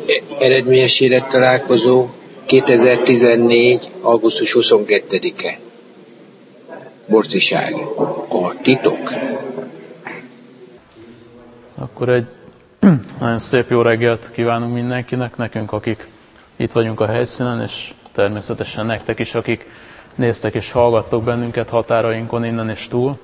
Eredményes élettalálkozó 2014. augusztus 22-e. Borciság. A titok. Akkor egy nagyon szép jó reggelt kívánunk mindenkinek, nekünk, akik itt vagyunk a helyszínen, és természetesen nektek is, akik néztek és hallgattok bennünket határainkon innen és túl.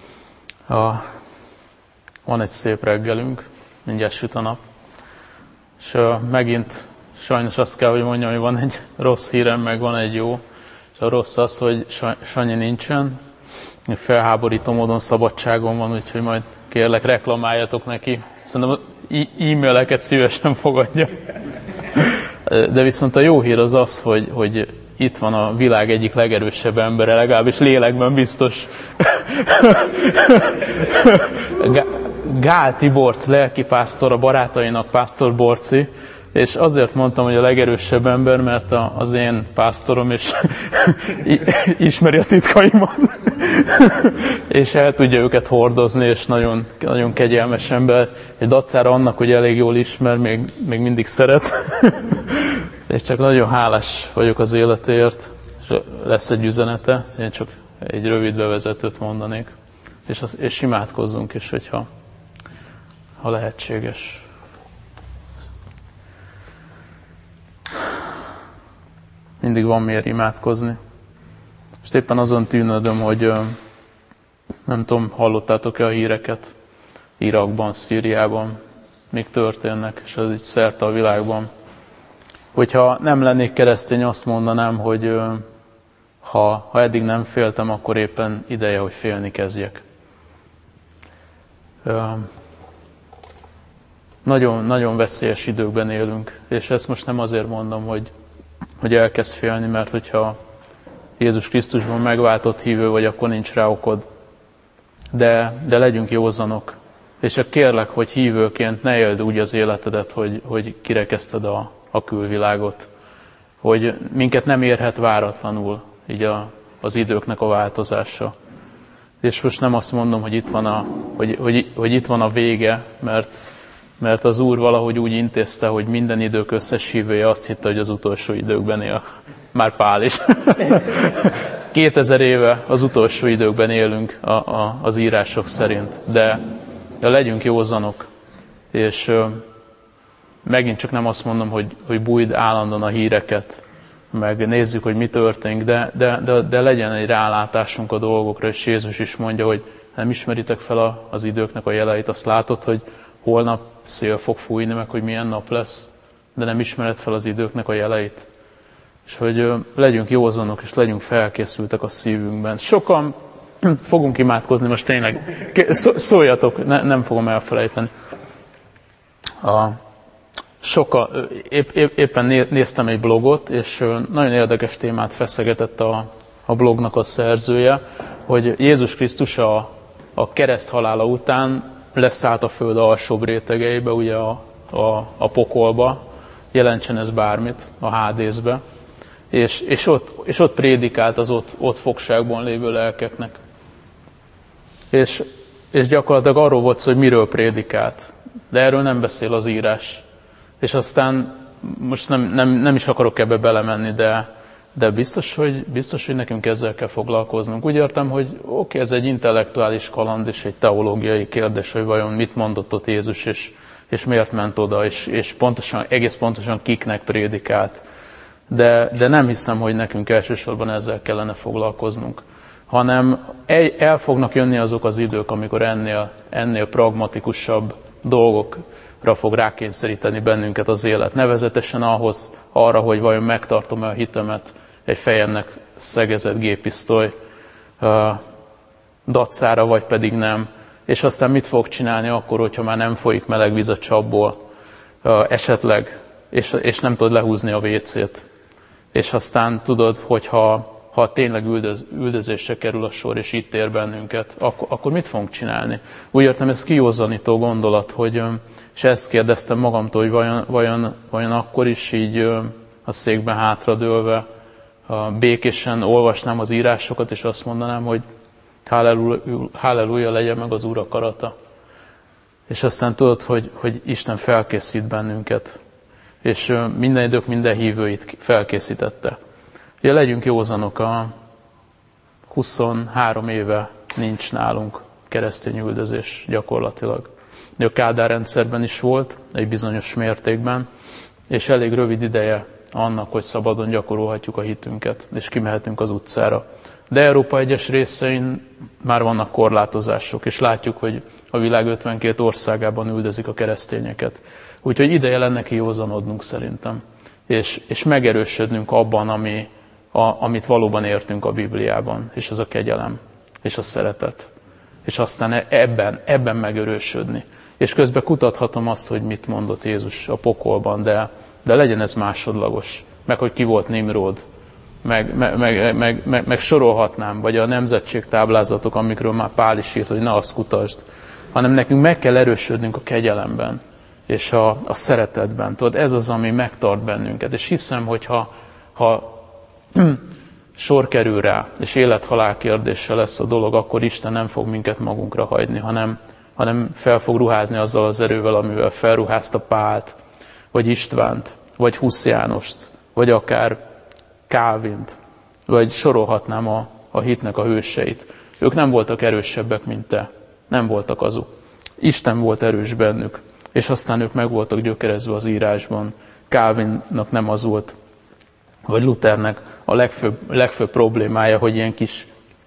Van egy szép reggelünk, mindjárt süt a nap, és megint sajnos azt kell, hogy mondjam, hogy van egy rossz hírem, meg van egy jó, és a rossz az, hogy Sanyi nincsen, felháborító módon szabadságon van, úgyhogy majd kérlek, reklamáljatok neki. Szerintem e-maileket szívesen fogadja. De viszont a jó hír az az, hogy itt van a világ egyik legerősebb embere, legalábbis lélekben biztos. Gál Tiborc lelkipásztor, a barátainak Pásztor Borci, és azért mondtam, hogy a legerősebb ember, mert az én pásztorom, és ismeri a titkaimat, és el tudja őket hordozni, és nagyon, nagyon kegyelmes ember, és dacára annak, hogy elég jól ismer, még mindig szeret, és csak nagyon hálás vagyok az életéért, és lesz egy üzenete, én csak egy rövid bevezetőt mondanék, és imádkozzunk is, hogyha lehetséges. Mindig van miért imádkozni. És éppen azon tűnődöm, hogy nem tudom, hallottátok-e a híreket Irakban, Szíriában, mik történnek, és ez így szerte a világban. Hogyha nem lennék keresztény, azt mondanám, hogy ha eddig nem féltem, akkor éppen ideje, hogy félni kezdjek. Nagyon, nagyon veszélyes időkben élünk, és ezt most nem azért mondom, hogy elkezd félni, mert hogyha Jézus Krisztusban megváltott hívő vagy, akkor nincs rá okod. De legyünk józanok. És kérlek, hogy hívőként ne éld úgy az életedet, hogy kirekeszted a külvilágot. Hogy minket nem érhet váratlanul így az időknek a változása. És most nem azt mondom, hogy itt van a vége, mert az Úr valahogy úgy intézte, hogy minden idők összes hívője azt hitte, hogy az utolsó időkben él. Már Pál is. 2000 éve az utolsó időkben élünk az írások szerint. De legyünk józanok. És megint csak nem azt mondom, hogy bújd állandóan a híreket, meg nézzük, hogy mi történik, de legyen egy rálátásunk a dolgokra, és Jézus is mondja, hogy nem ismeritek fel az időknek a jeleit, azt látod, hogy holnap szél fog fújni, meg hogy milyen nap lesz, de nem ismered fel az időknek a jeleit. És hogy legyünk józanok, és legyünk felkészültek a szívünkben. Sokan fogunk imádkozni, most tényleg, szóljatok, nem fogom elfelejteni. Éppen néztem egy blogot, és nagyon érdekes témát feszegetett a blognak a szerzője, hogy Jézus Krisztus a kereszt halála után leszállt a föld alsóbb rétegeibe, ugye a pokolba, jelentsen ez bármit, a Hádészbe, és ott prédikált az ott fogságban lévő lelkeknek. És gyakorlatilag arról volt szó, hogy miről prédikált, de erről nem beszél az írás. És aztán most nem is akarok ebbe belemenni, de biztos, hogy nekünk ezzel kell foglalkoznunk. Úgy értem, hogy oké, ez egy intellektuális kaland és egy teológiai kérdés, hogy vajon mit mondott ott Jézus, és miért ment oda, és egész pontosan kiknek prédikált. De nem hiszem, hogy nekünk elsősorban ezzel kellene foglalkoznunk, hanem el fognak jönni azok az idők, amikor ennél pragmatikusabb dolgokra fog rákényszeríteni bennünket az élet. Nevezetesen arra, hogy vajon megtartom-e a hitemet egy fejemnek szegezett géppisztoly dacára, vagy pedig nem. És aztán mit fog csinálni akkor, hogyha már nem folyik meleg víz a csapból, esetleg, és nem tudod lehúzni a WC-t. És aztán tudod, hogy ha tényleg üldözésre kerül a sor, és itt ér bennünket, akkor mit fogunk csinálni? Úgy értem, ez kijózanító gondolat, és ezt kérdeztem magamtól, hogy vajon akkor is így a székben hátradőlve békésen olvasnám az írásokat, és azt mondanám, hogy halleluja, legyen meg az Úr akarata. És aztán tudod, hogy Isten felkészít bennünket. és minden idők minden hívőit felkészítette. Ugye legyünk józanok, a 23 éve nincs nálunk keresztény üldözés gyakorlatilag. A Kádár rendszerben is volt, egy bizonyos mértékben, és elég rövid ideje annak, hogy szabadon gyakorolhatjuk a hitünket, és kimehetünk az utcára. De Európa egyes részein már vannak korlátozások, és látjuk, hogy a világ 52 országában üldözik a keresztényeket. Úgyhogy ideje lenne kijózanodnunk szerintem, és megerősödnünk abban, amit valóban értünk a Bibliában, és ez a kegyelem, és a szeretet. És aztán ebben megerősödni. És közben kutathatom azt, hogy mit mondott Jézus a pokolban, de legyen ez másodlagos. Meg hogy ki volt Nimród, meg sorolhatnám, vagy a nemzetségtáblázatok, amikről már Pál is írt, hogy ne azt kutasd, hanem nekünk meg kell erősödnünk a kegyelemben, és a szeretetben. Tudod, ez az, ami megtart bennünket. És hiszem, hogy ha sor kerül rá, és élet-halál kérdése lesz a dolog, akkor Isten nem fog minket magunkra hagyni, hanem fel fog ruházni azzal az erővel, amivel felruházta Pált, vagy Istvánt, vagy Husz Jánost, vagy akár Kálvint, vagy sorolhatnám a hitnek a hőseit. Ők nem voltak erősebbek, mint te. Nem voltak azok. Isten volt erős bennük, és aztán ők meg voltak gyökerezve az írásban. Kálvinnak nem az volt, vagy Luthernek a legfőbb problémája, hogy ilyen kis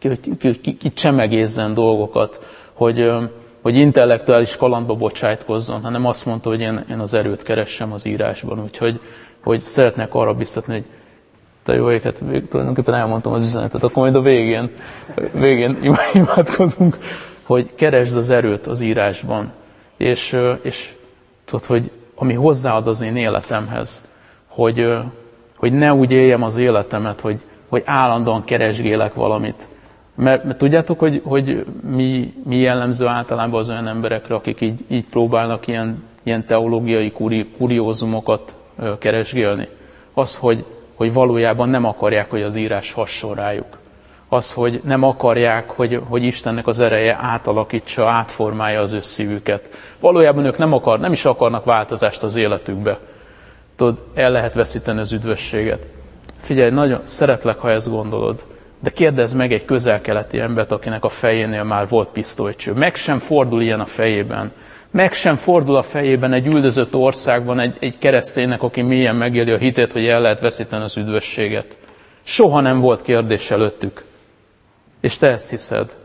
csemegézzen dolgokat, hogy intellektuális kalandba bocsájtkozzon, hanem azt mondta, hogy én az erőt keressem az írásban. Úgyhogy hogy szeretnék arra biztatni, hogy te jó éket, tulajdonképpen elmondtam az üzenetet, akkor majd a végén imádkozunk, hogy keresd az erőt az írásban, és tudod, hogy ami hozzáad az én életemhez, hogy ne úgy éljem az életemet, hogy állandóan keresgélek valamit. Mert tudjátok, hogy mi jellemző általában az olyan emberekre, akik így próbálnak ilyen teológiai kuriózumokat keresgélni? Az, hogy valójában nem akarják, hogy az írás hasson rájuk. Az, hogy nem akarják, hogy Istennek az ereje átalakítsa, átformálja az ő szívüket. Valójában ők nem is akarnak változást az életükbe. Tudod, el lehet veszíteni az üdvösséget. Figyelj, nagyon szeretlek, ha ezt gondolod, de kérdezz meg egy közel-keleti embert, akinek a fejénél már volt pisztolycső. Meg sem fordul ilyen a fejében. Meg sem fordul a fejében egy üldözött országban egy kereszténynek, aki mélyen megéli a hitét, hogy el lehet veszíteni az üdvösséget. Soha nem volt kérdés előttük. És te ezt hiszed.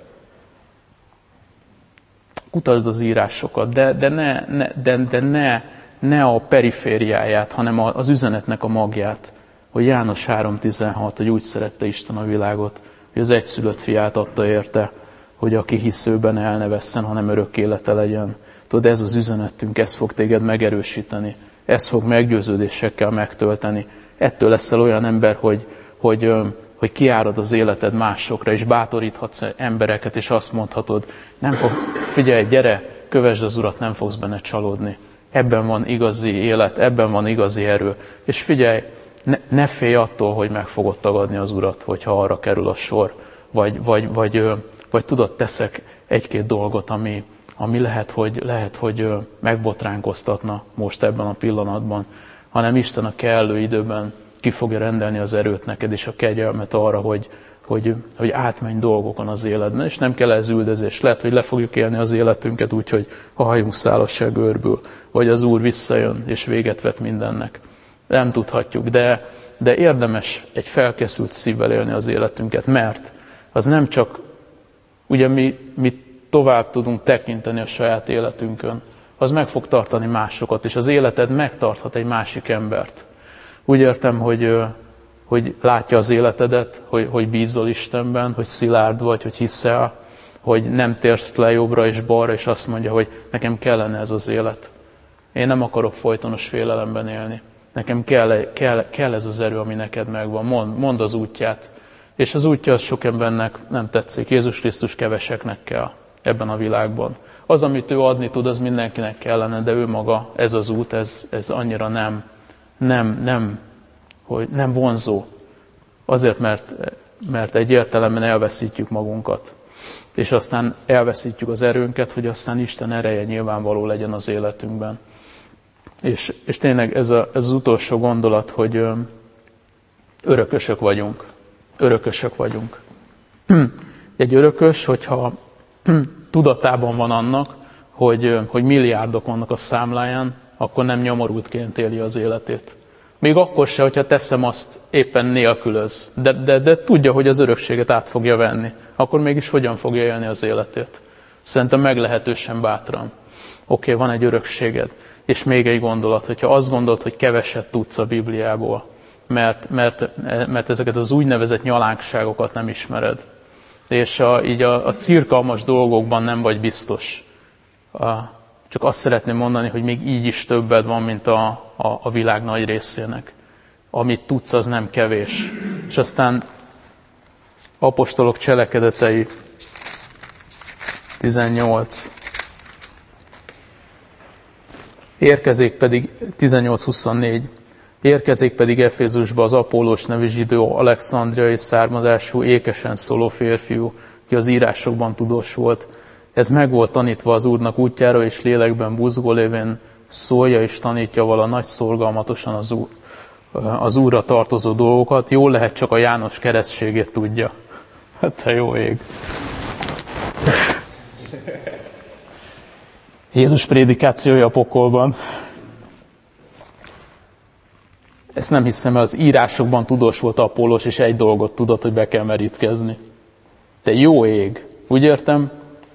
Kutasd az írásokat, de ne a perifériáját, hanem az üzenetnek a magját. Hogy János 3.16, hogy úgy szerette Isten a világot, hogy az egyszülött fiát adta érte, hogy aki hiszőben el ne vesszen, hanem örök élete legyen. Tudod, ez az üzenetünk, ez fog téged megerősíteni, ez fog meggyőződésekkel megtölteni. Ettől leszel olyan ember, hogy kiárad az életed másokra, és bátoríthatsz embereket, és azt mondhatod, figyelj, gyere, kövesd az Urat, nem fogsz benne csalódni. Ebben van igazi élet, ebben van igazi erő. És figyelj, ne félj attól, hogy meg fogod tagadni az Urat, hogyha arra kerül a sor. Vagy tudod, teszek egy-két dolgot, ami lehet, hogy megbotránkoztatna most ebben a pillanatban, hanem Isten a kellő időben ki fogja rendelni az erőt neked, és a kegyelmet arra, hogy átmenj dolgokon az életben, és nem kell ez üldözés. Lehet, hogy le fogjuk élni az életünket úgy, hogy a hajunk szála se görbül, vagy az Úr visszajön, és véget vet mindennek. Nem tudhatjuk, de érdemes egy felkészült szívvel élni az életünket, mert az nem csak, ugye mi tovább tudunk tekinteni a saját életünkön, az meg fog tartani másokat, és az életed megtarthat egy másik embert. Úgy értem, hogy látja az életedet, hogy bízol Istenben, hogy szilárd vagy, hogy hiszel, hogy nem térsz le jobbra és balra, és azt mondja, hogy nekem kellene ez az élet. Én nem akarok folytonos félelemben élni. Nekem kell ez az erő, ami neked megvan. Mondd az útját. És az útja az sok embernek nem tetszik. Jézus Krisztus keveseknek kell ebben a világban. Az, amit ő adni tud, az mindenkinek kellene, de ő maga, ez az út, ez annyira nem vonzó. Azért, mert egy értelemben elveszítjük magunkat. És aztán elveszítjük az erőnket, hogy aztán Isten ereje nyilvánvaló legyen az életünkben. És tényleg ez az utolsó gondolat, hogy örökösök vagyunk. Örökösök vagyunk. Egy örökös, hogyha tudatában van annak, hogy milliárdok vannak a számláján, akkor nem nyomorultként éli az életét. Még akkor se, hogyha teszem azt, éppen nélkülöz. De tudja, hogy az örökséget át fogja venni. Akkor mégis hogyan fogja élni az életét? Szerintem meglehetősen bátran. Oké, van egy örökséged. És még egy gondolat, hogyha azt gondolod, hogy keveset tudsz a Bibliából, mert ezeket az úgynevezett nyalánkságokat nem ismered, és így a cirkalmas dolgokban nem vagy biztos. Csak azt szeretném mondani, hogy még így is többed van, mint a világ nagy részének. Amit tudsz, az nem kevés. És aztán apostolok cselekedetei 18. Érkezik pedig 18-24. Érkezik pedig Efézusba az Apollós nevű zsidó, alexandriai származású, ékesen szóló férfiú, aki az írásokban tudós volt. Ez meg volt tanítva az Úrnak útjára, és lélekben buzgó lévén szólja és tanítja vala nagy szorgalmatosan az Úrra tartozó dolgokat. Jól lehet, csak a János keresztségét tudja. Hát te jó ég! Jézus prédikációja a pokolban. Ezt nem hiszem, mert az írásokban tudós volt Apollós, és egy dolgot tudott, hogy be kell merítkezni. De jó ég! Úgy értem,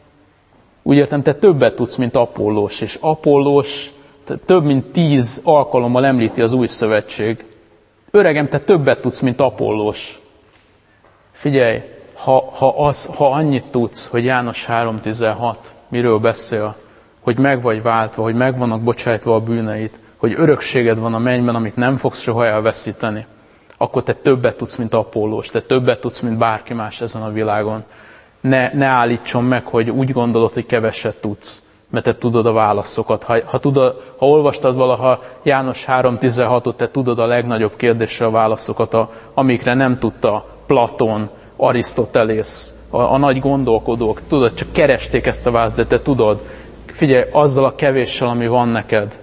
te többet tudsz, mint Apollós, és Apollós több mint 10 alkalommal említi az Új Szövetség. Öregem, te többet tudsz, mint Apollós. Figyelj, ha annyit tudsz, hogy János 3.16 miről beszél, hogy meg vagy váltva, hogy meg vannak bocsájtva a bűneid, hogy örökséged van a mennyben, amit nem fogsz soha elveszíteni, akkor te többet tudsz, mint Apollós, te többet tudsz, mint bárki más ezen a világon. Ne állítson meg, hogy úgy gondolod, hogy keveset tudsz, mert te tudod a válaszokat. Ha olvastad valaha János 3.16-ot, te tudod a legnagyobb kérdésre a válaszokat, amikre nem tudta Platón, Arisztotelész, a nagy gondolkodók. Tudod, csak keresték ezt a választ, de te tudod. Figyelj, azzal a kevéssel, ami van neked,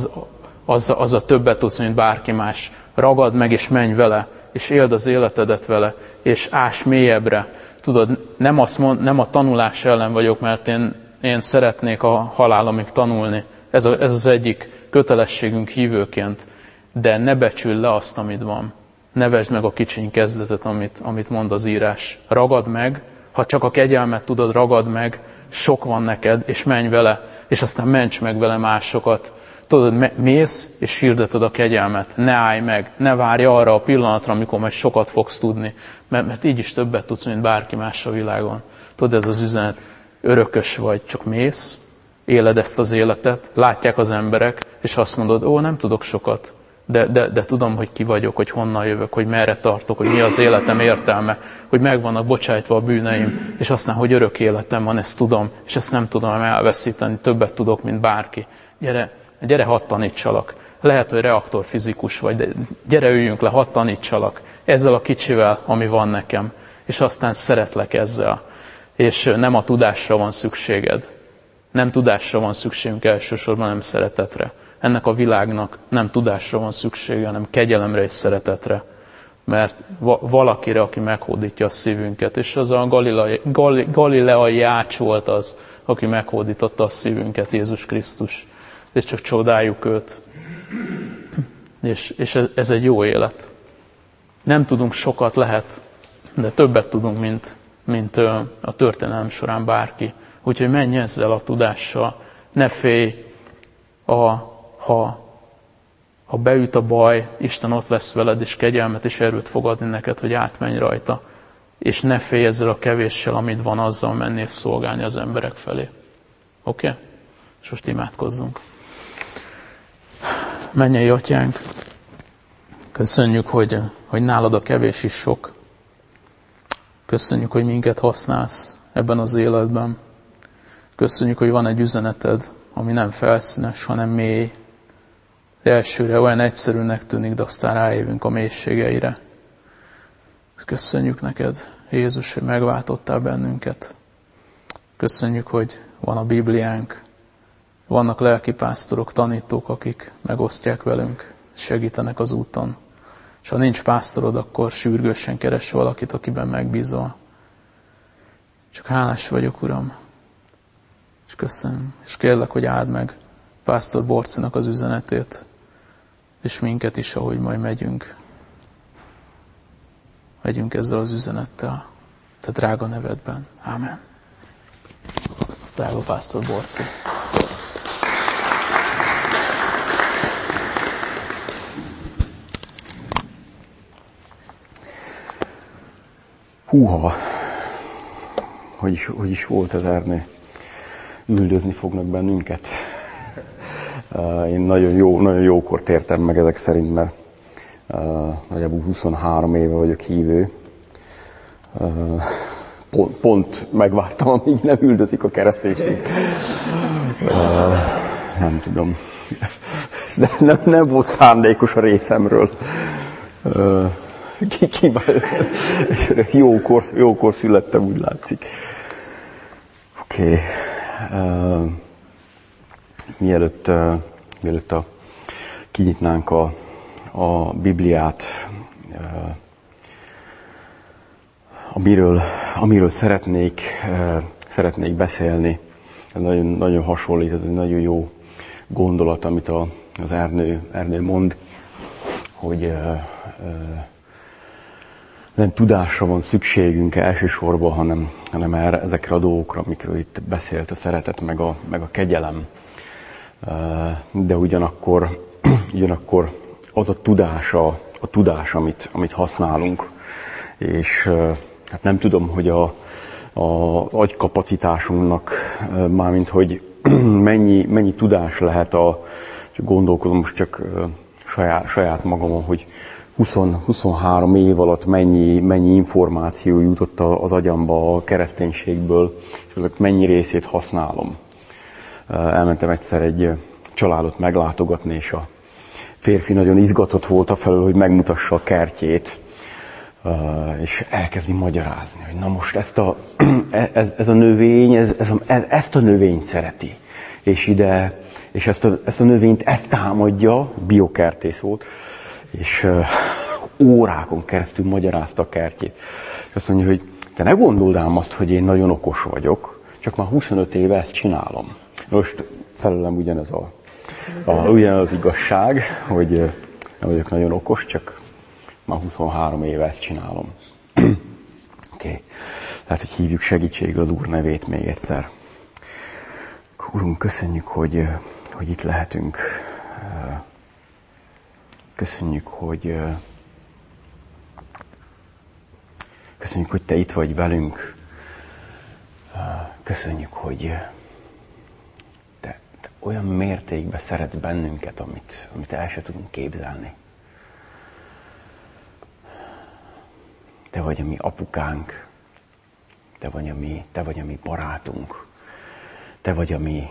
az a többet tudsz, mint bárki más. Ragad meg és menj vele, és éld az életedet vele, és ás mélyebbre. Tudod, nem a tanulás ellen vagyok, mert én szeretnék a halálomig tanulni. Ez az egyik kötelességünk hívőként. De ne becsüld le azt, amit van. Ne vesd meg a kicsiny kezdetet, amit mond az írás. Ragad meg, ha csak a kegyelmet tudod, ragad meg, sok van neked, és menj vele, és aztán ments meg vele másokat. Tudod, mész, és hirdeted a kegyelmet. Ne állj meg, ne várj arra a pillanatra, amikor majd sokat fogsz tudni, mert így is többet tudsz, mint bárki más a világon. Tudod, ez az üzenet, örökös vagy, csak mész, éled ezt az életet, látják az emberek, és azt mondod, nem tudok sokat, de tudom, hogy ki vagyok, hogy honnan jövök, hogy merre tartok, hogy mi az életem értelme, hogy meg vannak bocsájtva a bűneim, és aztán, hogy örök életem van, ezt tudom, és ezt nem tudom elveszíteni, többet tudok, mint bárki. Gyere, hadd tanítsalak. Lehet, hogy reaktorfizikus vagy, de gyere, üljünk le, hadd tanítsalak. Ezzel a kicsivel, ami van nekem. És aztán szeretlek ezzel. És nem a tudásra van szükséged. Nem tudásra van szükségünk elsősorban, nem szeretetre. Ennek a világnak nem tudásra van szüksége, hanem kegyelemre és szeretetre. Mert valakire, aki meghódítja a szívünket. És az a galileai ács volt az, aki meghódította a szívünket, Jézus Krisztus. És csak csodáljuk őt. És ez egy jó élet. Nem tudunk sokat, lehet, de többet tudunk, mint a történelem során bárki. Úgyhogy menj ezzel a tudással. Ne félj, ha beüt a baj, Isten ott lesz veled, és kegyelmet és erőt fog adni neked, hogy átmenj rajta. És ne félj ezzel a kevéssel, amit van, azzal mennél szolgálni az emberek felé. Oké? És most imádkozzunk. Mennyei Atyánk, köszönjük, hogy nálad a kevés is sok. Köszönjük, hogy minket használsz ebben az életben. Köszönjük, hogy van egy üzeneted, ami nem felszínes, hanem mély. Elsőre olyan egyszerűnek tűnik, de aztán rájövünk a mélységeire. Köszönjük neked, Jézus, hogy megváltottál bennünket. Köszönjük, hogy van a Bibliánk, Vannak lelkipásztorok, tanítók, akik megosztják velünk, segítenek az úton. És ha nincs pásztorod, akkor sürgősen keres valakit, akiben megbízol. Csak hálás vagyok, Uram, és köszönöm, és kérlek, hogy áld meg pásztor Borcinak az üzenetét, és minket is, ahogy majd megyünk. Megyünk ezzel az üzenettel, te drága nevedben. Ámen. Drága pásztor Borci. Húha! Hogy is volt ez, Ernő? Üldözni fognak bennünket. Én nagyon jókor tértem meg ezek szerint, mert nagyjából 23 éve vagyok hívő. Pont megvártam, amíg nem üldözik a kereszténység. Nem tudom. De nem volt szándékos a részemről. Jókor születtem, úgy látszik. Oké. Mielőtt kinyitnánk a Bibliát, amiről szeretnék beszélni, ez nagyon hasonlít, ez egy nagyon jó gondolat, amit az Ernő mond, hogy nem tudásra van szükségünk elsősorban, hanem ezekre a dolgokra, amikről itt beszélt, a szeretet, meg a kegyelem. De ugyanakkor az a tudás, amit használunk, és hát nem tudom, hogy az agykapacitásunknak, mármint hogy mennyi tudás lehet csak gondolkodom most csak saját magamon, hogy 23 év alatt mennyi információ jutott az agyamba a kereszténységből, és ezek mennyi részét használom. Elmentem egyszer egy családot meglátogatni, és a férfi nagyon izgatott volt afelől, hogy megmutassa a kertjét, és elkezdi magyarázni, hogy na most ez a növény, ezt a növényt szereti, és ezt a növényt támadja, biokertész volt, és órákon keresztül magyarázta a kertjét. És azt mondja, hogy te ne gondold ám azt, hogy én nagyon okos vagyok, csak már 25 éve ezt csinálom. Most felőlem ugyanaz az igazság, hogy nem vagyok nagyon okos, csak már 23 éve ezt csinálom. Oké. Lehet, hogy hívjuk segítségre az Úr nevét még egyszer. Urunk, köszönjük, hogy itt lehetünk. Köszönjük, hogy Te itt vagy velünk. Köszönjük, hogy Te olyan mértékben szeretsz bennünket, amit el se tudunk képzelni. Te vagy a mi apukánk, Te vagy a mi barátunk, Te vagy a mi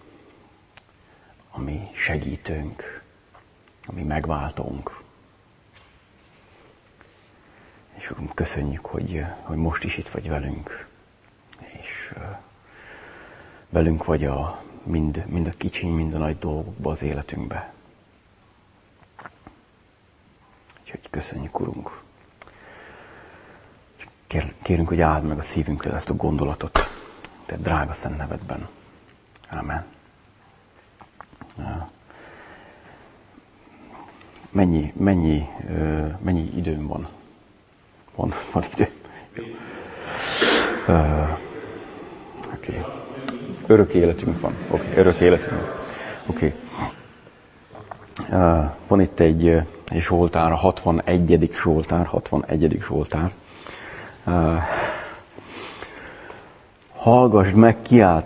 segítőnk, a mi megváltónk. És Urunk, köszönjük, hogy most is itt vagy velünk, és velünk vagy mind a kicsiny, mind a nagy dolgokba az életünkbe. Úgyhogy köszönjük, Urunk. Kérünk, hogy áld meg a szívünkről ezt a gondolatot, Te drága szent nevedben. Ámen. Mennyi időm van? Van idő? Oké. Örök életünk van. Örök életünk. Oké. Van itt egy Zsoltár, a 61. Zsoltár. Hallgasd meg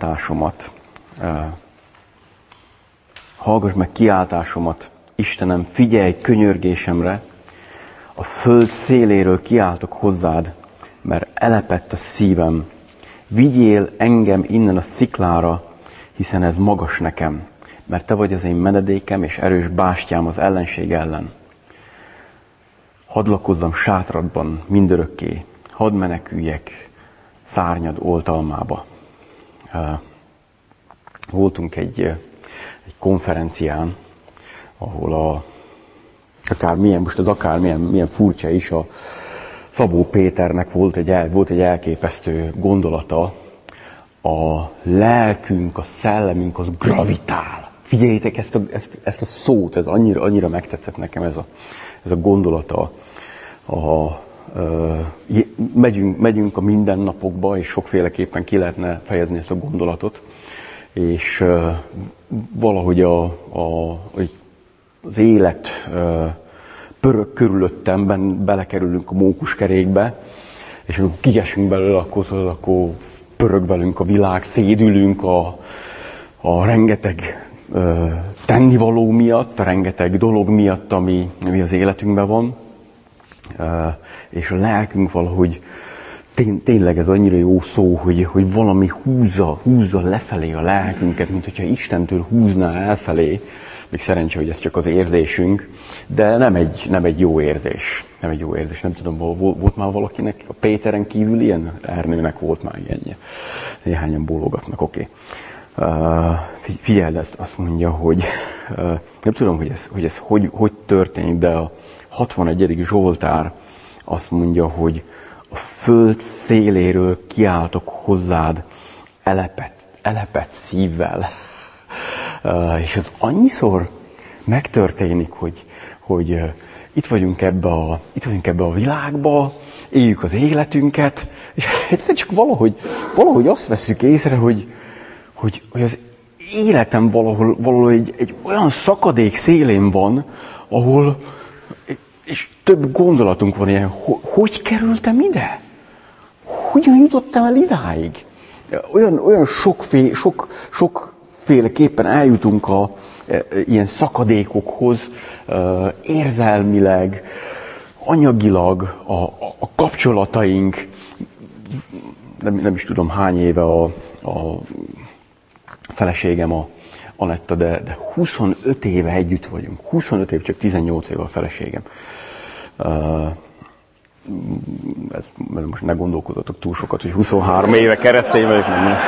kiáltásomat, Istenem, figyelj könyörgésemre, a föld széléről kiáltok hozzád, mert elepett a szívem. Vigyél engem innen a sziklára, hiszen ez magas nekem, mert Te vagy az én menedékem és erős bástyám az ellenség ellen. Hadd lakozzam sátradban mindörökké, hadd meneküljek szárnyad oltalmába. Voltunk egy konferencián, ahol akármilyen furcsa is, a Szabó Péternek volt egy elképesztő gondolata, a lelkünk, a szellemünk az gravitál. Figyeljétek ezt a szót, ez annyira megtetszett nekem ez a gondolata. Megyünk a mindennapokba, és sokféleképpen ki lehetne fejezni ezt a gondolatot, és valahogy az élet pörög körülöttem, belekerülünk a mókuskerékbe, és amikor kiesünk belőle, akkor pörög velünk a világ, szédülünk a rengeteg tennivaló miatt, a rengeteg dolog miatt, ami az életünkben van, és a lelkünk valahogy tényleg ez annyira jó szó, hogy valami húzza lefelé a lelkünket, mint hogyha Istentől húzná elfelé. Még szerencsé, hogy ez csak az érzésünk, de nem egy jó érzés. Nem egy jó érzés. Nem tudom, volt már valakinek a Péteren kívül ilyen? Ernőnek volt már ilyenje. Néhányan bólogatnak, oké. Figyeld ezt, azt mondja, hogy nem tudom, hogy ez hogy történik, de a 61. Zsoltár azt mondja, hogy a föld széléről kiáltok hozzád elepett szívvel. És ez annyiszor megtörténik, hogy itt vagyunk ebbe a világba, éljük az életünket, és egyszerűen csak valahogy azt veszük észre, hogy az életem valahol egy olyan szakadék szélén van, ahol, és több gondolatunk van ilyen, hogy kerültem ide? Hogyan jutottam el idáig? Olyan sokféleképpen eljutunk ilyen szakadékokhoz, érzelmileg, anyagilag, a kapcsolataink, nem is tudom hány éve a feleségem, a Anetta, de 25 éve együtt vagyunk. 25 év, csak 18 éve a feleségem. Most ne gondolkodjatok túl sokat, hogy 23 éve keresztény vagyok.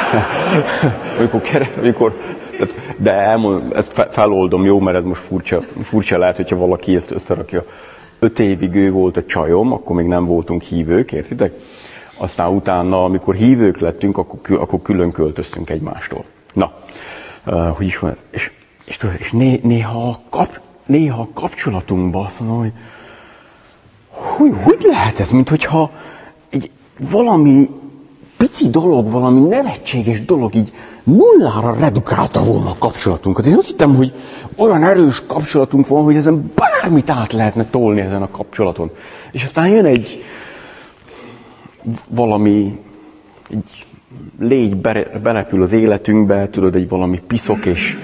De ezt feloldom, jó, mert ez most furcsa lehet, hogyha valaki ezt összerakja. 5 évig ő volt a csajom, akkor még nem voltunk hívők, értitek? Aztán utána, amikor hívők lettünk, akkor külön költöztünk egymástól. Na, hogy is van ez? És néha a kapcsolatunkban azt mondom, hogy lehet ez, mint hogyha valami pici dolog, valami nevetséges dolog így nullára redukálta volna a kapcsolatunkat. Én azt hittem, hogy olyan erős kapcsolatunk van, hogy ezen bármit át lehetne tolni ezen a kapcsolaton. És aztán jön egy légy belepül az életünkbe, tudod, egy valami piszok, és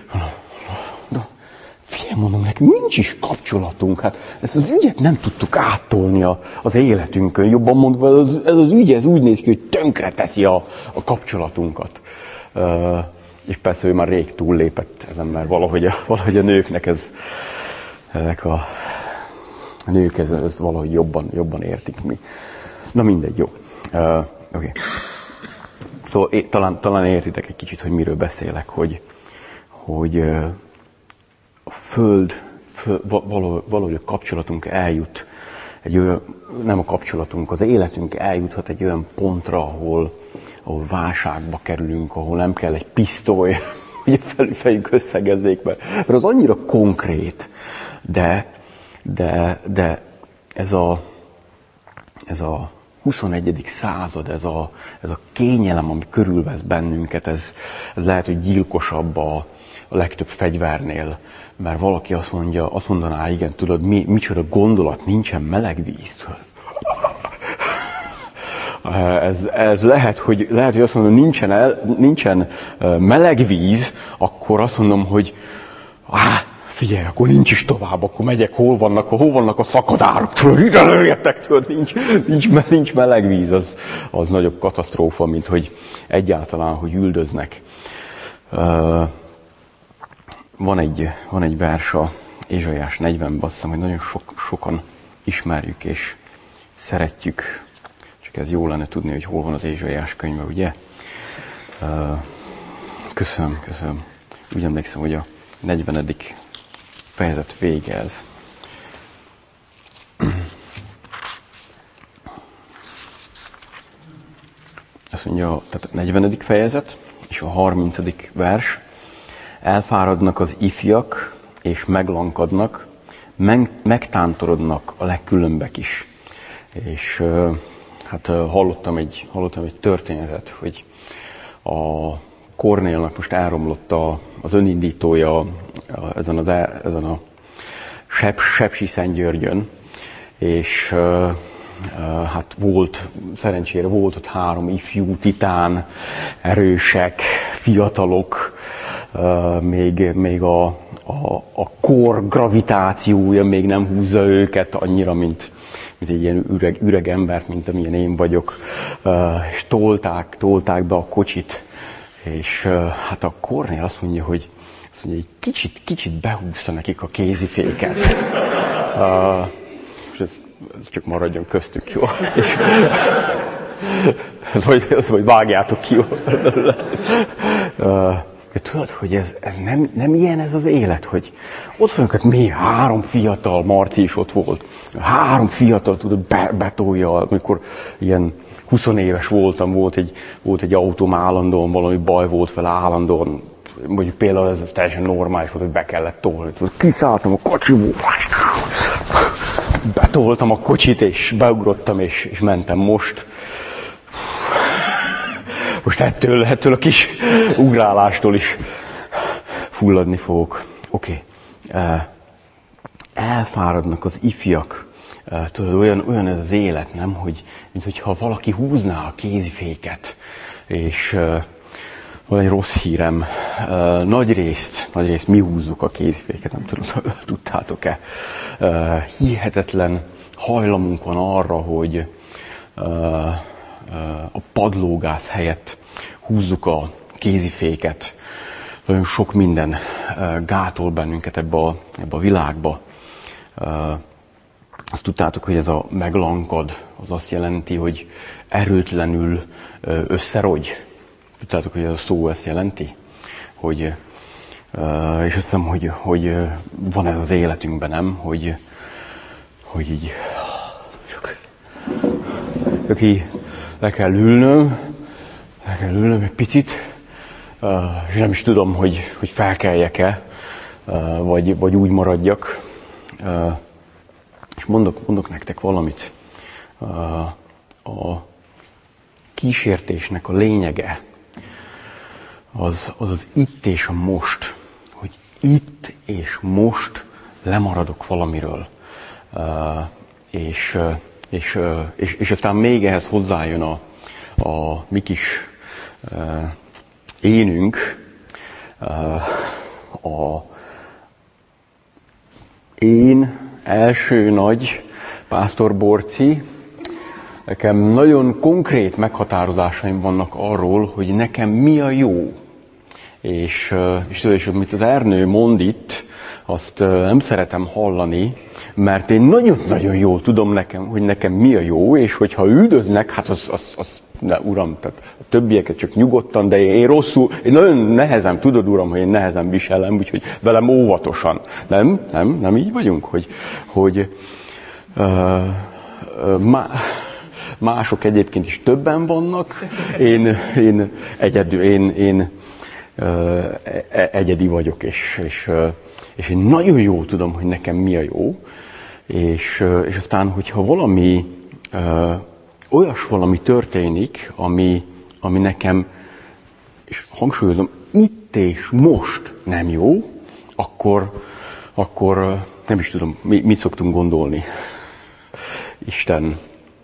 figyelj, mondom, nekünk nincs is kapcsolatunk, hát ezt az ügyet nem tudtuk áttolni az életünkön. Jobban mondva, ez az ügy, ez úgy néz ki, hogy tönkre teszi a kapcsolatunkat. És persze ő már rég túllépett ezen, mert valahogy a nőknek ezek a nők ez valahogy jobban értik mi. Na mindegy, jó. Okay. Szóval talán értitek egy kicsit, hogy miről beszélek, hogy a Föld valahogy a kapcsolatunk eljut nem a kapcsolatunk, az életünk eljuthat egy olyan pontra, ahol válságba kerülünk, ahol nem kell egy pisztoly, hogy a fejünk összegezzék, mert az annyira konkrét, de ez a 21. század, ez a kényelem, ami körülvesz bennünket, ez lehet, hogy gyilkosabb a legtöbb fegyvernél, mert valaki azt mondaná, igen, tudod, micsoda gondolat, nincsen meleg víz. Ez lehet, hogy azt mondom, nincsen meleg víz, akkor azt mondom, hogy figyelj, akkor nincs is tovább, akkor megyek, hol vannak a szakadárok, tudod, ide lőjetek, tudod, nincs meleg víz, az nagyobb katasztrófa, mint hogy egyáltalán, hogy üldöznek. Van egy vers a Ézsaiás 40-ben, azt hiszem, hogy nagyon sokan ismerjük és szeretjük, csak ez jó lenne tudni, hogy hol van az Ézsaiás könyve, ugye? Köszönöm. úgy emlékszem, hogy a 40. fejezet vége ez. Azt mondja, tehát a 40. fejezet és a 30. vers. Elfáradnak az ifjak, és meglankadnak, megtántorodnak a legkülönbek is. És hát hallottam egy történetet, hogy a Kornélnak most elromlott az önindítója ezen a Sepsiszentgyörgyön, és hát szerencsére volt ott 3 ifjú titán, erősek, fiatalok, még a kor gravitációja még nem húzza őket annyira, mint egy ilyen üreg embert, mint amilyen én vagyok, és tolták be a kocsit, és hát a Kornél azt mondja, hogy egy kicsit behúzta nekik a kéziféket. És ez csak maradjon köztük, jó? Ez majd vágjátok ki, jó? Tudod, hogy ez nem ilyen ez az élet, hogy ott vagyunk, hát mi 3 fiatal, Marci is ott volt, 3 fiatal, tudod, betolja, amikor ilyen 20 éves voltam, volt egy autóm állandóan, valami baj volt vele állandóan, mondjuk például ez teljesen normális volt, hogy be kellett tolni. Kiszálltam a kocsiból, betoltam a kocsit, és beugrottam, és mentem most. Most ettől a kis ugrálástól is fulladni fogok. Oké. Elfáradnak az ifjak. Tudod, olyan ez az élet, nem? Hogy, mintha valaki húzná a kéziféket. És van egy rossz hírem. Nagyrészt mi húzzuk a kéziféket, nem tudom, tudtátok-e. Hihetetlen hajlamunk van arra, hogy a padlógáz helyett húzzuk a kéziféket. Nagyon sok minden gátol bennünket ebbe a világba. Azt tudtátok, hogy ez a meglankad, az azt jelenti, hogy erőtlenül összerogy. Tudtátok, hogy ez a szó ezt jelenti? Hogy, és azt hiszem, hogy van ez az életünkben, nem? Hogy így csak így le kell ülnöm egy picit, és nem is tudom, hogy felkeljek-e, vagy úgy maradjak. És mondok nektek valamit. A kísértésnek a lényege az itt és a most. Hogy itt és most lemaradok valamiről. És aztán még ehhez hozzájön a mi kis énünk, én első nagy Pásztor Borci, nekem nagyon konkrét meghatározásaim vannak arról, hogy nekem mi a jó. És amit az Ernő mond itt, azt nem szeretem hallani, mert én nagyon-nagyon jól tudom hogy nekem mi a jó, és hogyha üldöznek, hát az ne, Uram, tehát a többieket csak nyugodtan, de én nagyon nehezen, tudod, Uram, hogy én nehezen viselem, úgyhogy velem óvatosan. Nem így vagyunk, hogy mások egyébként is többen vannak, én egyedi vagyok, és én nagyon jól tudom, hogy nekem mi a jó, és aztán, hogyha valami történik, ami nekem, és hangsúlyozom, itt és most nem jó, akkor nem is tudom, mit szoktunk gondolni. Isten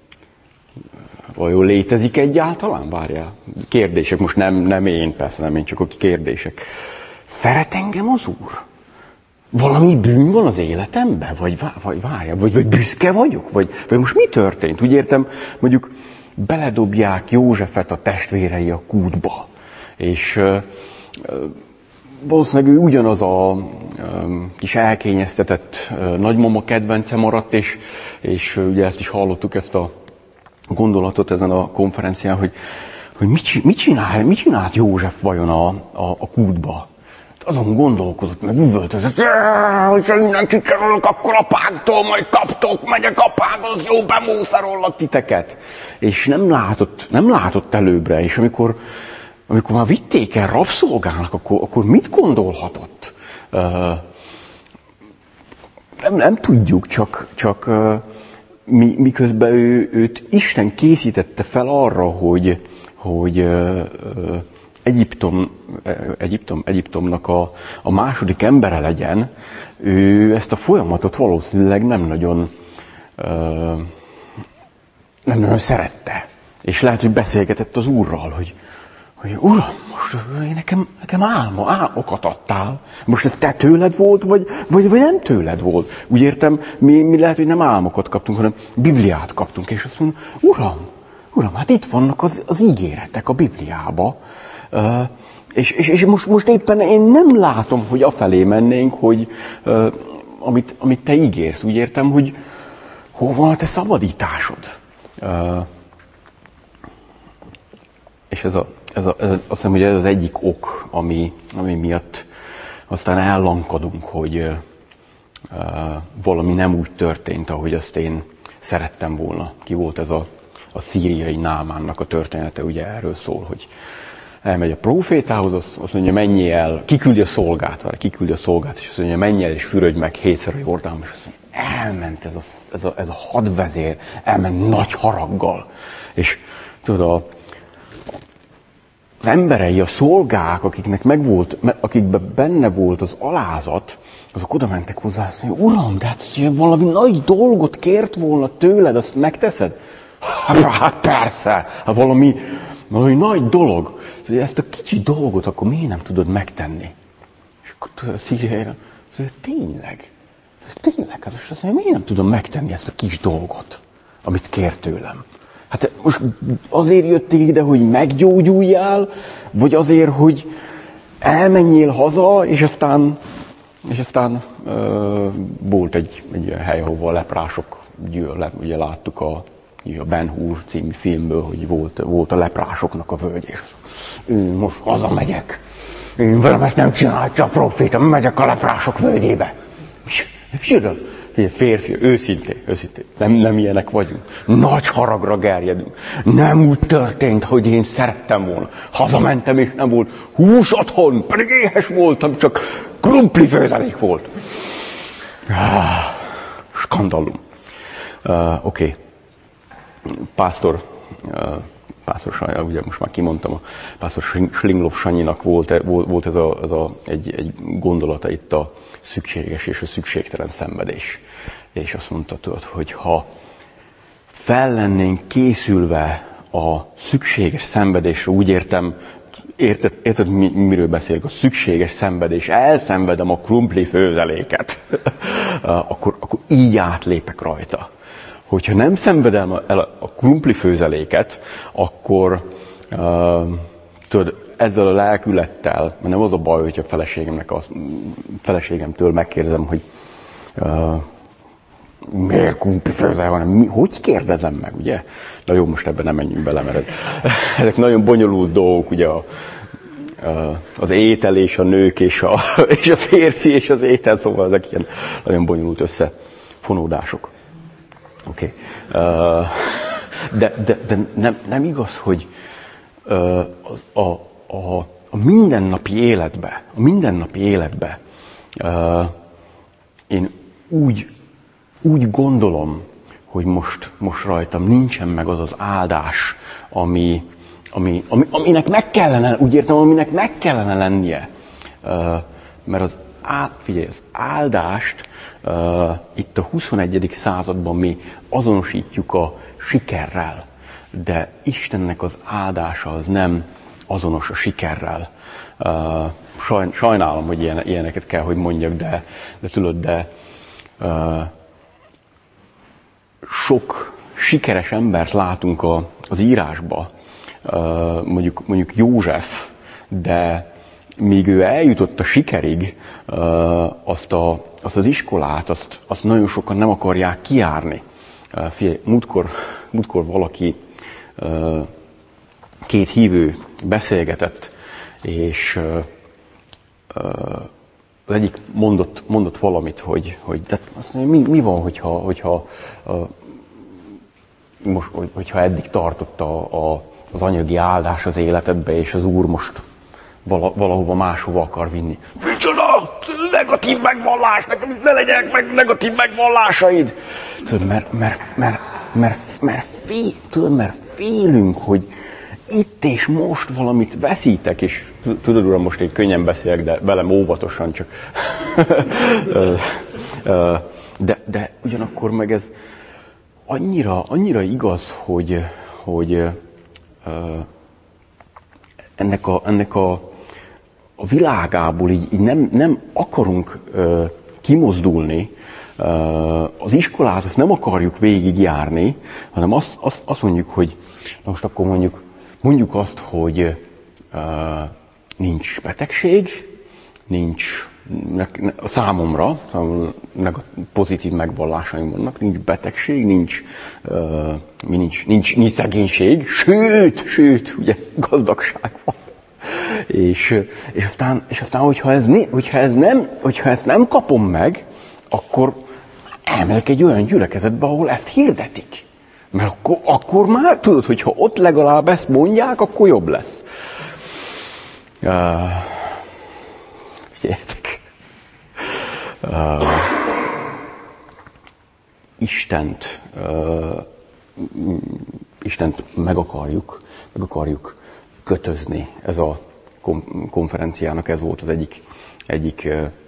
vajon létezik egyáltalán? Várjál. Kérdések, most nem én, persze nem én, csak a kérdések. Szeret engem az Úr? Valami bűn van az életemben? Vagy várjál, vagy büszke vagyok? Vagy most mi történt? Úgy értem, mondjuk beledobják Józsefet a testvérei a kútba. És valószínűleg ő ugyanaz a kis elkényeztetett nagymama kedvence maradt, és ugye ezt is hallottuk, ezt a gondolatot ezen a konferencián, hogy mit csinált József vajon a kútba? azon gondolkodott, meg üvöltözött, hogyha innen kikerülök, akkor apáktól majd kaptok, megyek apához, jó, bemószerollak titeket. És nem látott előbbre, és amikor már vitték el rabszolgának, akkor mit gondolhatott? Nem tudjuk, csak miközben őt Isten készítette fel arra, hogy Egyiptomnak a második embere legyen, ő ezt a folyamatot valószínűleg nem nagyon szerette. És lehet, hogy beszélgetett az Úrral, hogy Uram, most nekem álmokat adtál. Most ez te tőled volt, vagy nem tőled volt? Úgy értem, mi lehet, hogy nem álmokat kaptunk, hanem Bibliát kaptunk. És azt mondom, Uram, hát itt vannak az ígéretek a Bibliába. És most éppen én nem látom, hogy afelé mennénk, hogy amit te ígérsz. Úgy értem, hogy hol van a te szabadításod? És azt hiszem, hogy ez az egyik ok, ami miatt aztán ellankadunk, hogy valami nem úgy történt, ahogy azt én szerettem volna. Ki volt ez a szíriai Námánnak a története, ugye erről szól, hogy elmegy a prófétához, azt mondja, menjél el, kiküldi a szolgát, és azt mondja, menjél el és fürödj meg 7-szer a Jordánba, és azt mondja, elment ez a hadvezér, elment nagy haraggal. És tudod, az emberei, a szolgák, akikben benne volt az alázat, azok oda mentek hozzá, azt mondja, Uram, de hát valami nagy dolgot kért volna tőled, azt megteszed? Hát persze, valami nagy dolog. Ezt a kicsi dolgot akkor miért nem tudod megtenni? És akkor a szíriára, tényleg, hát most azt mondja, miért nem tudom megtenni ezt a kis dolgot, amit kér tőlem? Hát most azért jöttél ide, hogy meggyógyuljál, vagy azért, hogy elmenjél haza, és aztán volt egy olyan hely, ahol a leprások ugye láttuk a Ben Hur című filmből, hogy volt a leprásoknak a völgy, és most hazamegyek. Én velem ezt nem csinálja a proféta, megyek a leprások völgyébe. És jön férfi, őszintén, nem ilyenek vagyunk. Nagy haragra gerjedünk. Nem úgy történt, hogy én szerettem volna. Hazamentem, és nem volt hús otthon, pedig éhes voltam, csak krumpli főzelék volt. Skandalum. Oké. Pásztor Sanyi, ugye most már kimondtam, a Pásztor Schlinglov Sanyinak volt ez egy gondolata itt a szükséges és a szükségtelen szenvedés. És azt mondta, tudod, hogy ha fel lennénk készülve a szükséges szenvedésre, úgy értem, érted miről beszélek, a szükséges szenvedés, elszenvedem a krumpli főzeléket, akkor így átlépek rajta. Hogyha nem szenvedem el a krumpli főzeléket, akkor tudod, ezzel a lelkülettel, mert nem az a baj, hogyha feleségemtől megkérdezem, hogy miért krumpli főzelék van, hogy kérdezem meg, ugye? Na jó, most ebben nem menjünk bele, mert ezek nagyon bonyolult dolgok, ugye az étel és a nők és a férfi és az étel, szóval ezek ilyen nagyon bonyolult összefonódások. Oké. De nem igaz, hogy a mindennapi életbe én úgy gondolom, hogy most rajtam nincsen meg az az áldás, aminek meg kellene, úgy értem, aminek meg kellene lennie. Mert az áldást itt a 21. században mi azonosítjuk a sikerrel, de Istennek az áldása az nem azonos a sikerrel. Sajnálom, hogy ilyeneket kell, hogy mondjak, de tudod, sok sikeres embert látunk az írásba, mondjuk József, de míg ő eljutott a sikerig, azt az iskolát, azt nagyon sokan nem akarják kijárni. Figyelj, múltkor valaki, két hívő beszélgetett, és az egyik mondott valamit, hogy de azt mondja, mi van, hogyha eddig tartott az anyagi áldás az életedbe, és az Úr most valahova máshova akar vinni. Micsoda? Negatív megvallás, ne legyenek meg negatív megvallásaid. Tudod, mert félünk, hogy itt és most valamit veszítek, és tudod, Uram, most én könnyen beszélek, de velem óvatosan csak. de ugyanakkor meg ez annyira igaz, hogy ennek a világából így nem akarunk kimozdulni, az iskolát azt nem akarjuk végigjárni, hanem azt mondjuk, hogy na most akkor mondjuk azt, hogy nincs betegség, nincs számomra pozitív megvallásaim vannak, nincs betegség, nincs szegénység, sőt, ugye gazdagság van. És aztán hogyha ezt nem kapom meg, akkor elmegyek egy olyan gyülekezetbe, ahol ezt hirdetik. Mert akkor már tudod, hogyha ott legalább ezt mondják, akkor jobb lesz. Figyeljetek. Istent meg akarjuk kötözni. Ez a konferenciának ez volt az egyik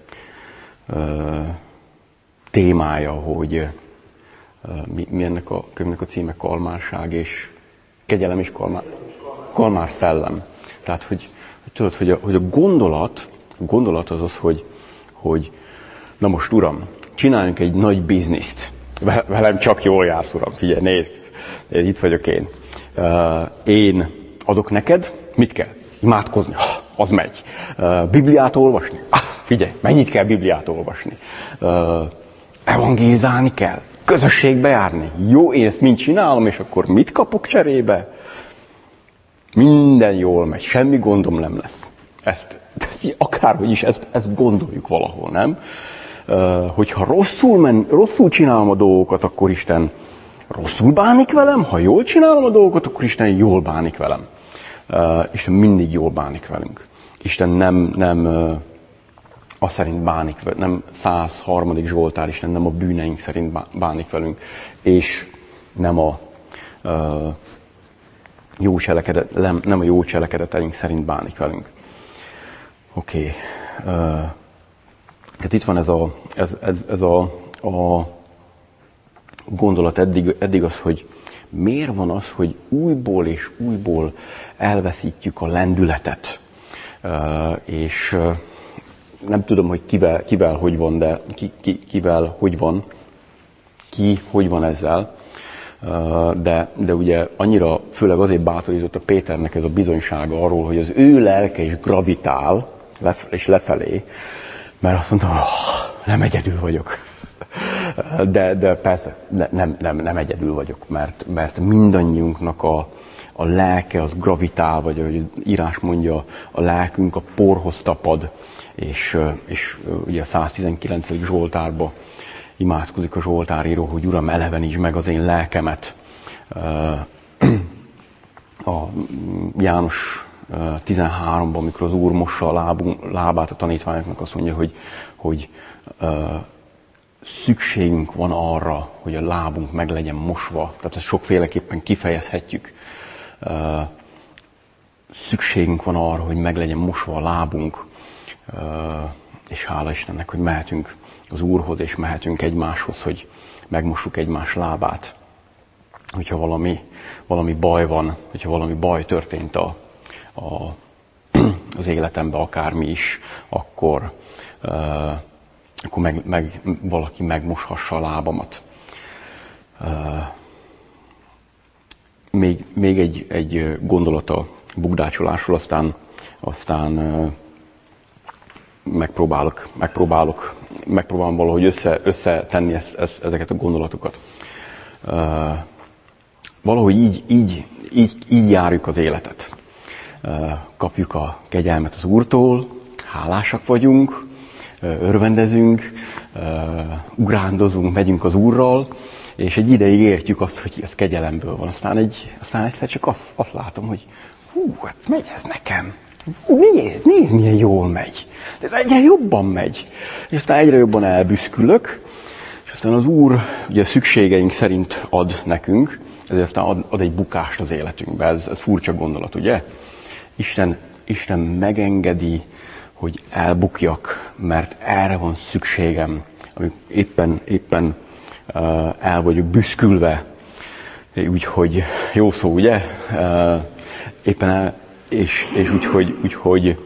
témája, hogy mi ennek a könyvnek a címe, kalmárság és kegyelem és kalmár szellem. Tehát, hogy tudod, hogy a gondolat az, hogy na most, Uram, csináljunk egy nagy bizniszt. Velem csak jól jársz, Uram, figyelj, nézd, itt vagyok én. Én adok neked, mit kell? Imádkozni, az megy. Bibliát olvasni, figyelj, mennyit kell Bibliát olvasni. Evangélizálni kell, közösségbe járni. Jó, én ezt mind csinálom, és akkor mit kapok cserébe? Minden jól megy, semmi gondom nem lesz. Akárhogy is ezt gondoljuk valahol, nem? Hogyha rosszul csinálom a dolgokat, akkor Isten rosszul bánik velem, ha jól csinálom a dolgokat, akkor Isten jól bánik velem. Isten mindig jól bánik velünk. Isten nem azt szerint bánik, nem 103. Zsoltár, Isten nem a bűneink szerint bánik velünk, és nem a jó cselekedeteink szerint bánik velünk. Oké. Tehát itt van ez a gondolat eddig az, hogy miért van az, hogy újból és újból elveszítjük a lendületet. És nem tudom, hogy kivel hogy van, de kivel hogy van, ki hogy van ezzel. De ugye annyira, főleg azért bátorított a Péternek ez a bizonysága arról, hogy az ő lelke is gravitál, és lefelé, mert azt mondta, nem egyedül vagyok. De persze, nem egyedül vagyok, mert mindannyiunknak a lelke az gravitál, vagy ahogy írás mondja, a lelkünk a porhoz tapad, és ugye a 119. Zsoltárba imádkozik a zsoltáríró, hogy Uram, elevenítsd meg az én lelkemet. A János 13-ban, amikor az Úr mossa a lábát a tanítványoknak, azt mondja, hogy szükségünk van arra, hogy a lábunk meg legyen mosva. Tehát ezt sokféleképpen kifejezhetjük. Szükségünk van arra, hogy meg legyen mosva a lábunk, és hála Istennek, hogy mehetünk az Úrhoz, és mehetünk egymáshoz, hogy megmossuk egymás lábát. Hogyha valami baj van, hogyha valami baj történt az életemben, akármi is, akkor valaki megmoshassa a lábamat. Még egy gondolat a bukdácsolásról, aztán megpróbálom valahogy összetenni ezeket a gondolatokat. Valahogy így járjuk az életet. Kapjuk a kegyelmet az Úrtól, hálásak vagyunk, örvendezünk, ugrándozunk, megyünk az Úrral, és egy ideig értjük azt, hogy ez kegyelemből van. Aztán egyszer csak azt látom, hogy hát megy ez nekem. Nézd, milyen jól megy. Ez egyre jobban megy. És aztán egyre jobban elbüszkülök, és aztán az Úr ugye szükségeink szerint ad nekünk, ezért aztán ad egy bukást az életünkbe. Ez furcsa gondolat, ugye? Isten megengedi, hogy elbukjak, mert erre van szükségem, amíg éppen el vagyok büszkülve, úgyhogy jó szó, ugye? És úgyhogy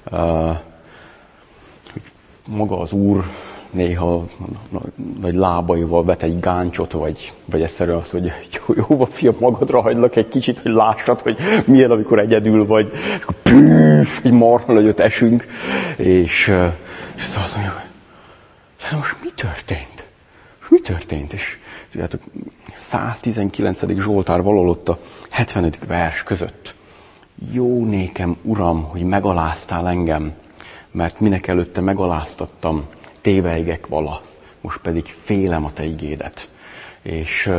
maga az Úr néha nagy lábaival vet egy gáncsot, vagy egyszerűen azt, hogy jó van, fiam, magadra hagylak egy kicsit, hogy lássad, hogy milyen, amikor egyedül vagy, és akkor püff, egy marha nagyot esünk, és azt mondjuk, hogy most mi történt? Mi történt? És tudjátok, 119. Zsoltár valahol ott a 75. vers között. Jó nékem, Uram, hogy megaláztál engem, mert minek előtte megaláztattam, tévejgek vala, most pedig félem a te igédet. És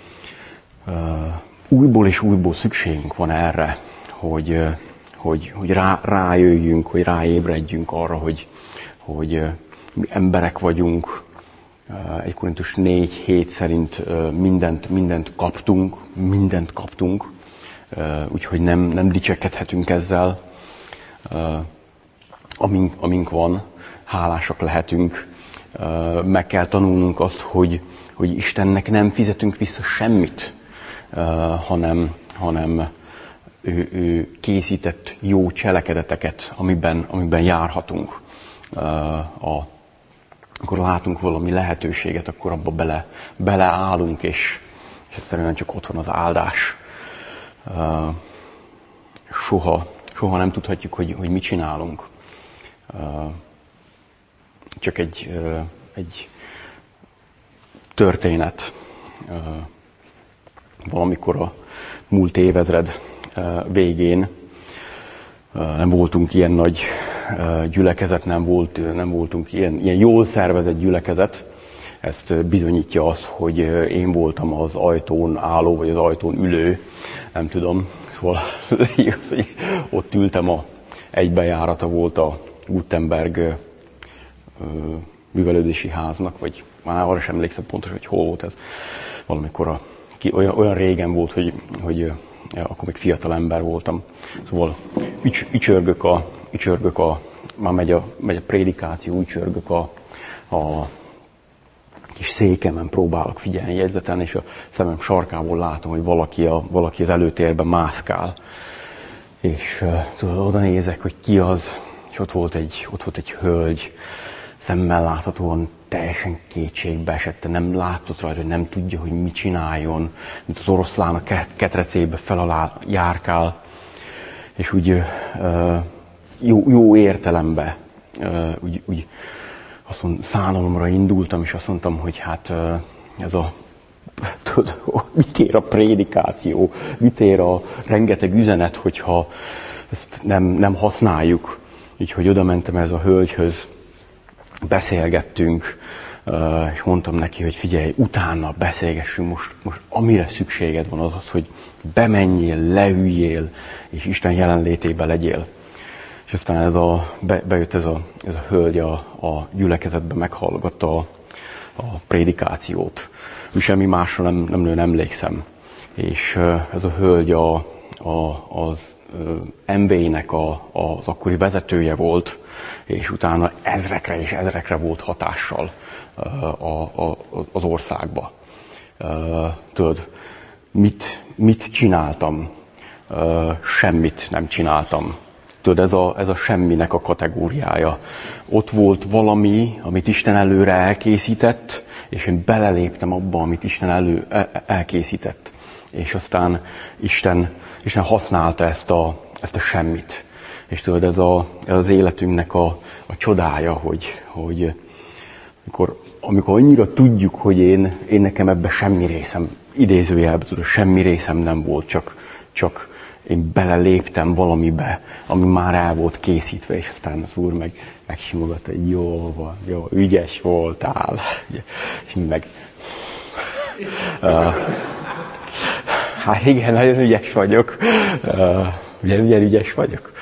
újból és újból szükségünk van erre, hogy rájöjjünk, hogy ráébredjünk arra, hogy mi emberek vagyunk. 1 Korintus 4:7 szerint mindent kaptunk, úgyhogy nem dicsekedhetünk ezzel, amink van, hálásak lehetünk. Meg kell tanulnunk azt, hogy Istennek nem fizetünk vissza semmit, hanem ő készített jó cselekedeteket, amiben járhatunk. Akkor látunk valami lehetőséget, akkor abba beleállunk, és egyszerűen csak ott van az áldás. Soha nem tudhatjuk, hogy mit csinálunk. Csak egy történet. Valamikor a múlt évezred végén nem voltunk ilyen nagy gyülekezet, nem voltunk ilyen jól szervezett gyülekezet. Ezt bizonyítja az, hogy én voltam az ajtón álló, vagy az ajtón ülő, nem tudom. Szóval igaz, hogy ott ültem, egy bejárata volt a Gutenberg művelődési háznak, vagy már arra sem emlékszem pontosan, hogy hol volt ez. Valamikor olyan régen volt, hogy akkor még fiatal ember voltam. Szóval már megy a prédikáció, ücsörgök a kis székemen, próbálok figyelni, jegyzetelni, és a szemem sarkából látom, hogy valaki az előtérben mászkál. És oda nézek, hogy ki az, és ott volt egy hölgy, szemmel láthatóan teljesen kétségbe esett, nem látott rajta, hogy nem tudja, hogy mit csináljon, mint az oroszlán a ketrecébe fel alá járkál, és úgy jó értelemben úgy azt mondom, szánalomra indultam, és azt mondtam, hogy hát ez mit ér a prédikáció, mit ér a rengeteg üzenet, hogyha ezt nem használjuk. Úgyhogy oda mentem ez a hölgyhöz, beszélgettünk, és mondtam neki, hogy figyelj, utána beszélgessünk, most amire szükséged van az, hogy bemenjél, leüljél, és Isten jelenlétében legyél. És aztán bejött ez a hölgy a gyülekezetbe, meghallgatta a prédikációt. Ő semmi másra nem emlékszem. És ez a hölgy az MB-nek az akkori vezetője volt, és utána ezrekre és ezrekre volt hatással az országba. Tudod, mit csináltam? Semmit nem csináltam. Tudod, ez a semminek a kategóriája. Ott volt valami, amit Isten előre elkészített, és én beleléptem abba, amit Isten elkészített. És aztán Isten használta ezt a semmit. És tudod, ez az életünknek a csodája, hogy amikor annyira tudjuk, hogy én nekem ebben semmi részem, idézőjelben tudod, semmi részem nem volt, csak én beleléptem valamibe, ami már el volt készítve, és aztán az Úr megsimogatta, hogy jó van, jó, ügyes voltál. És meg... Hát igen, nagyon ügyes vagyok. Ugye ügyes vagyok.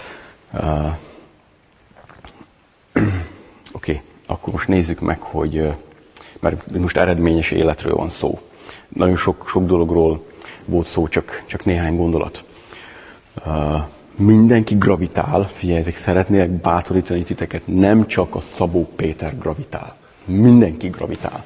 Oké, akkor most nézzük meg, hogy... Mert most eredményes életről van szó. Nagyon sok dologról volt szó, csak néhány gondolat. Mindenki gravitál, figyeljetek, szeretnélek bátorítani titeket, nem csak a Szabó Péter gravitál. Mindenki gravitál.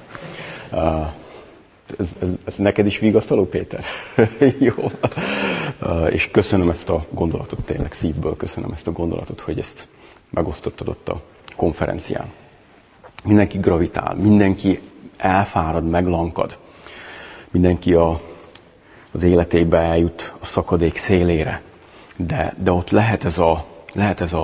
Ez neked is vigasztaló, Péter? Jó. És köszönöm ezt a gondolatot, tényleg szívből köszönöm ezt a gondolatot, hogy ezt megosztottad ott a konferencián. Mindenki gravitál, mindenki elfárad, meglankad. Mindenki az életébe eljut a szakadék szélére. De ott lehet ez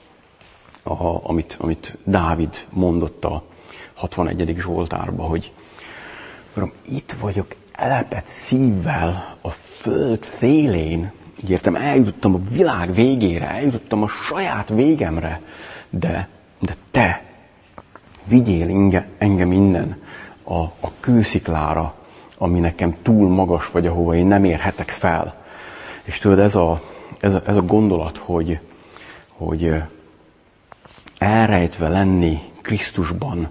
amit Dávid mondott a 61. Zsoltárba, hogy Uram, itt vagyok elepett szívvel a föld szélén. Így értem, eljutottam a világ végére, eljutottam a saját végemre, de te vigyél engem innen a kősziklára, ami nekem túl magas vagy, ahova én nem érhetek fel. És tudod, ez a gondolat, hogy elrejtve lenni Krisztusban,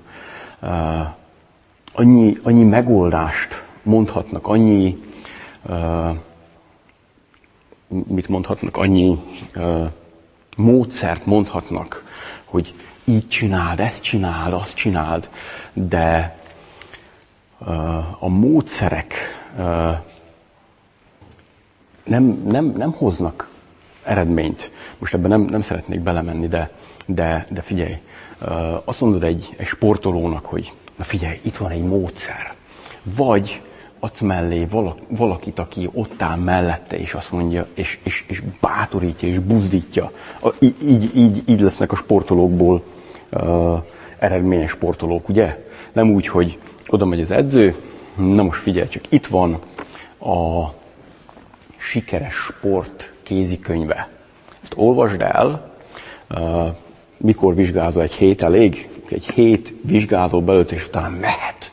annyi megoldást mondhatnak, annyi módszert mondhatnak, hogy így csináld, ezt csináld, azt csináld, de a módszerek nem hoznak eredményt. Most ebben nem szeretnék belemenni, de figyelj, azt mondod egy sportolónak, hogy na figyelj, itt van egy módszer. Vagy adsz mellé valakit, aki ott áll mellette, és azt mondja, és bátorítja, és buzdítja. Így lesznek a sportolókból eredményes sportolók, ugye? Nem úgy, hogy oda megy az edző, na most figyelj, csak itt van a sikeres sport kézikönyve. Ezt olvasd el, mikor vizsgázol, egy hét elég? Egy hét vizsgázol belőtt, és utána mehet.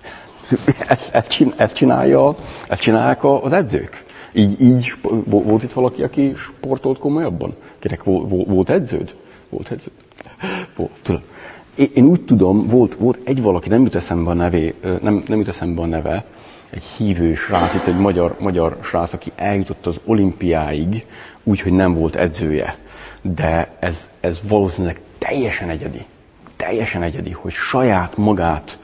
Ezt csinálják az edzők. Így volt itt valaki, aki sportolt komolyabban? Kinek volt edződ? Volt edződ? Tudom. Én úgy tudom, volt egy valaki, nem jut eszembe a neve, egy hívő srác, itt egy magyar srác, aki eljutott az olimpiáig, úgyhogy nem volt edzője. De ez valószínűleg teljesen egyedi, hogy saját magát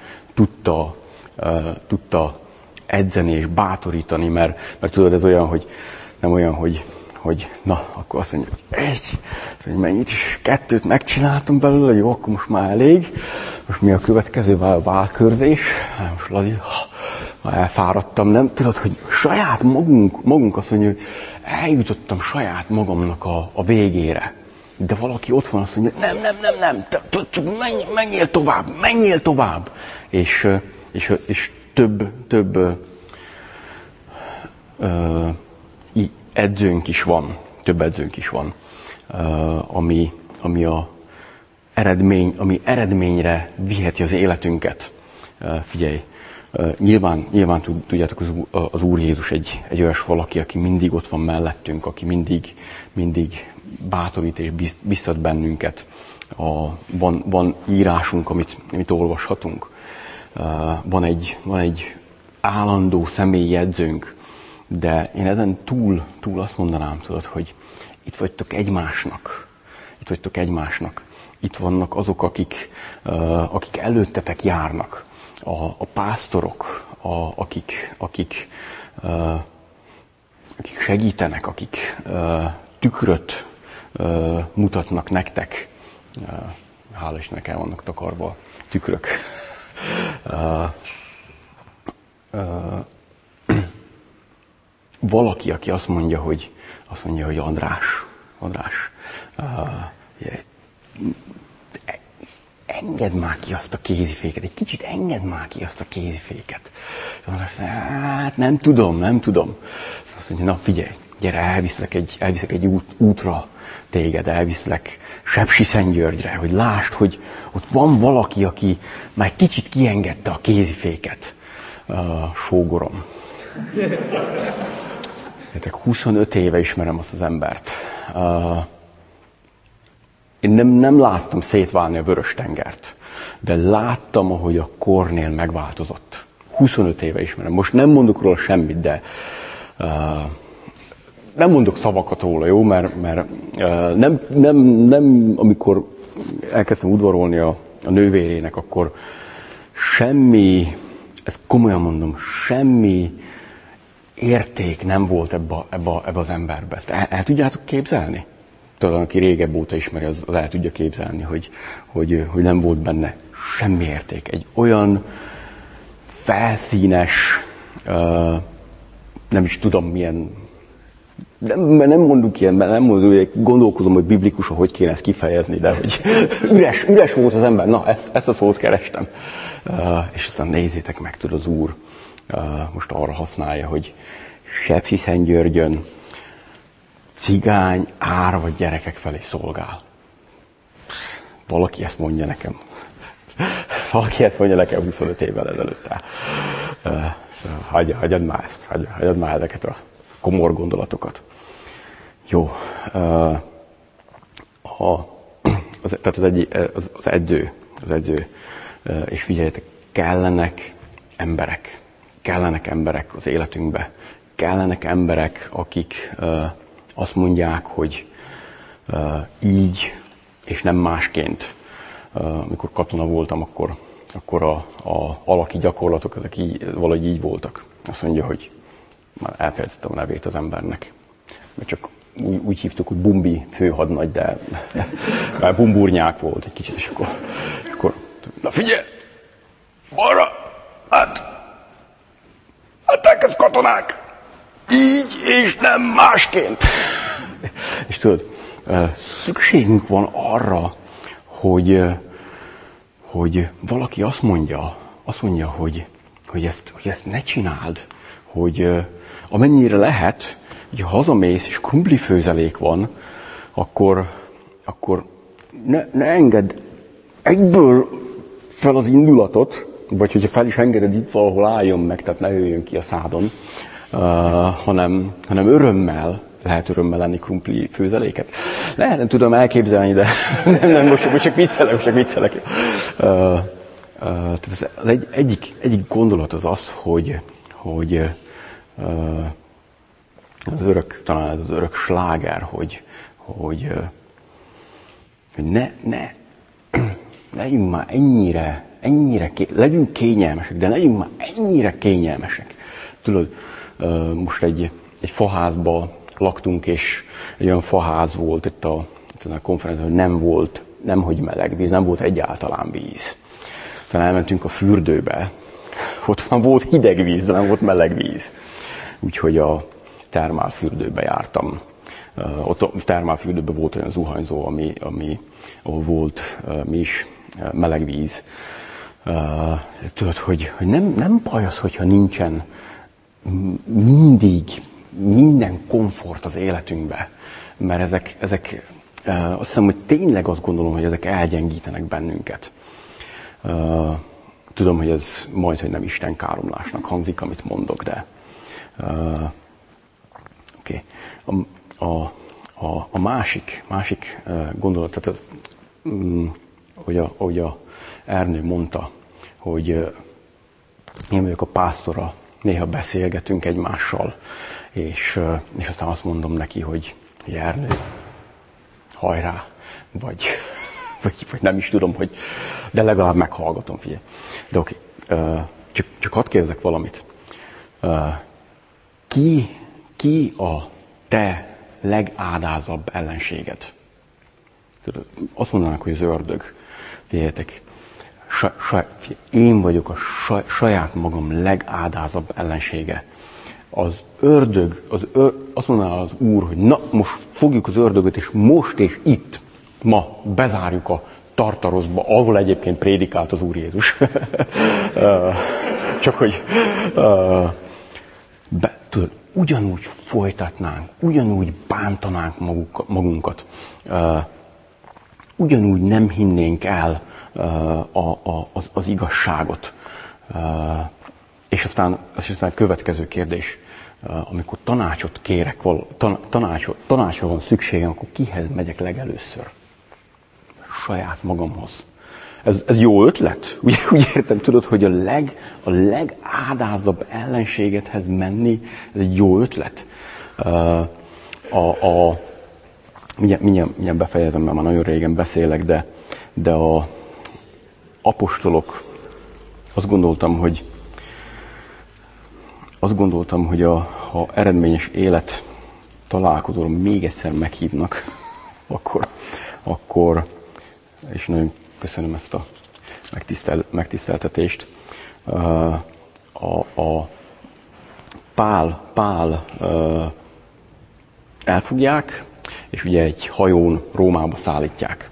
tudta edzeni és bátorítani, mert tudod, ez olyan, hogy nem olyan, hogy na, akkor azt mondja, hogy mennyit is, 2 megcsináltam belőle, jó, akkor most már elég. Most mi a következő? A válkörzés. Most Lazi, elfáradtam, nem? Tudod, hogy saját magunk azt mondja, hogy eljutottam saját magamnak a végére. De valaki ott van, azt mondja, nem, menjél tovább. És több edzőnk is van, ami eredményre viheti az életünket. Figyelj, nyilván tudjátok, az Úr Jézus egy olyas valaki, aki mindig ott van mellettünk, aki mindig bátorít és biztat bennünket. Van írásunk, amit olvashatunk. Van egy állandó személyi edzőnk, de én ezen túl azt mondanám, tudod, hogy itt vagytok egymásnak. Itt vannak azok, akik előttetek járnak. A pásztorok, akik segítenek, akik tükröt mutatnak nektek. Hála Istennek, el vannak takarva tükrök. Valaki, aki azt mondja, hogy András, engedd már ki azt a kéziféket, egy kicsit engedd már ki azt a kéziféket. És András mondja, hát nem tudom. Azt mondja, na figyelj, gyere, elviszlek egy útra téged, elviszlek Sepsiszentgyörgyre, hogy lásd, hogy ott van valaki, aki már egy kicsit kiengedte a kéziféket, sógorom. 25 éve ismerem azt az embert. Én nem láttam szétválni a Vörös-tengert, de láttam, ahogy a Kornél megváltozott. 25 éve ismerem. Most nem mondok róla semmit, de nem mondok szavakat róla, jó? Mert nem, amikor elkezdtem udvarolni a nővérének, akkor semmi, ezt komolyan mondom, semmi érték nem volt ebbe az emberbe. Ezt el tudjátok képzelni? Talán aki régebb óta ismeri, az el tudja képzelni, hogy nem volt benne semmi érték. Egy olyan felszínes, nem is tudom milyen, nem mondunk ilyen, gondolkozom, hogy biblikus, hogy kéne ezt kifejezni, de hogy üres volt az ember. Na, ezt a szót kerestem. És aztán nézzétek meg, tudod, az Úr most arra használja, hogy Sepsiszentgyörgyön cigány, árva gyerekek felé szolgál. Valaki ezt mondja nekem. Valaki ezt mondja nekem 25 évvel ezelőtt. Hagyjad már ezt, hagyjad már ezeket a komor gondolatokat. Jó. Tehát az edző, és figyeljetek, kellenek emberek az életünkbe. Kellenek emberek, akik azt mondják, hogy így, és nem másként. Amikor katona voltam, akkor a alaki gyakorlatok, ezek valahogy így voltak. Azt mondja, hogy már elfelejtettem a nevét az embernek. Mert csak úgy hívtuk, hogy Bumbi főhadnagy, de már bumburnyák volt egy kicsit, és akkor na figyelj! Balra! Hát elkezd katonák! Így és nem másként! És tudod, szükségünk van arra, hogy valaki azt mondja, hogy ezt ne csináld, hogy amennyire lehet, hogy ha hazamész és krumplifőzelék van, akkor ne engedd egyből fel az indulatot, vagy hogyha fel is engeded, itt valahol álljon meg, tehát ne jöjjön ki a szádon, hanem lehet örömmel lenni krumpli főzeléket. Nem tudom elképzelni, de nem most csak viccelek. Tehát az egyik gondolat az, hogy talán ez az örök sláger, hogy ne legyünk már ennyire legyünk kényelmesek, de legyünk már ennyire kényelmesek. Tudod, most egy faházba laktunk, és egy olyan faház volt itt a konferencián, hogy nem hogy meleg víz, nem volt egyáltalán víz. Aztán elmentünk a fürdőbe, ott már volt hideg víz, de nem volt meleg víz. Úgyhogy a termálfürdőbe jártam. Ott a termálfürdőben volt olyan zuhanyzó, ahol volt mi is meleg víz. Tudod, hogy nem baj az, hogyha nincsen mindig minden komfort az életünkbe, mert ezek azt hiszem, hogy tényleg azt gondolom, hogy ezek elgyengítenek bennünket. Tudom, hogy ez majd, hogy nem Isten káromlásnak hangzik, amit mondok, de oké. A másik gondolat, tehát hogy a Ernő mondta, hogy én vagyok a pásztora, néha beszélgetünk egymással, és aztán azt mondom neki, hogy Ernő, hajrá, vagy nem is tudom, de legalább meghallgatom, figyelj. De oké, csak hadd kérdezek valamit. Ki a te legádázabb ellenséged? Azt mondanak, hogy az ördög. Figyeljetek, én vagyok a saját magam legádázabb ellensége. Az ördög, azt mondaná az Úr, hogy na, most fogjuk az ördögöt, és most és itt, ma bezárjuk a Tartaroszba, ahol egyébként prédikált az Úr Jézus. Csak hogy tudod, ugyanúgy folytatnánk, ugyanúgy bántanánk magunkat, ugyanúgy nem hinnénk el az igazságot. És aztán a következő kérdés, amikor tanácsot kérek, tanácsra van szükségem, akkor kihez megyek legelőször? Saját magamhoz. Ez jó ötlet? Úgy értem, tudod, hogy a legádázabb ellenségedhez menni, ez egy jó ötlet. Mindjárt befejezem, mert már nagyon régen beszélek, de a apostolok, azt gondoltam, hogy ha eredményes élet találkozóra még egyszer meghívnak, akkor és nagyon köszönöm ezt a megtiszteltetést. Pál elfogják, és ugye egy hajón Rómába szállítják.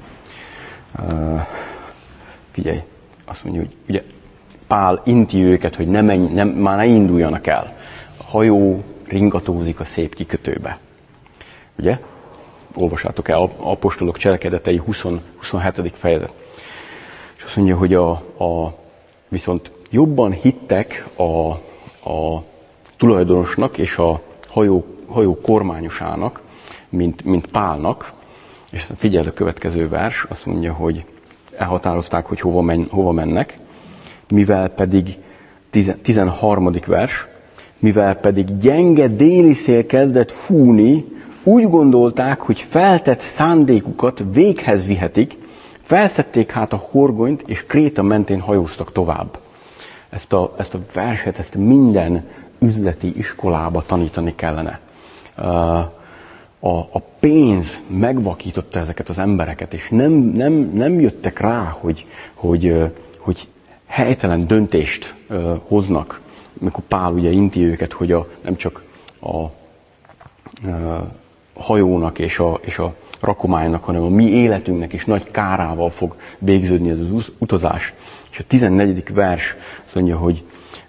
Figyelj, azt mondja, hogy ugye Pál inti őket, hogy már ne induljanak el. A hajó ringatózik a szép kikötőbe. Ugye? Olvassátok el, Apostolok Cselekedetei 27. fejezet. És azt mondja, hogy viszont jobban hittek a tulajdonosnak és a hajó kormányosának, mint Pálnak. És figyelj, a következő vers, azt mondja, hogy elhatározták, hogy hova mennek, mivel pedig, 13. vers, mivel pedig gyenge déli szél kezdett fújni, úgy gondolták, hogy feltett szándékukat véghez vihetik, felszedték hát a horgonyt, és Kréta mentén hajóztak tovább. Ezt a verset, ezt minden üzleti iskolába tanítani kellene. A pénz megvakította ezeket az embereket, és nem jöttek rá, hogy helytelen döntést hoznak, amikor Pál ugye inti őket, hogy nem csak a hajónak és a rakománynak, hanem a mi életünknek is nagy kárával fog végződni ez az utazás. És a 14. vers azt mondja, hogy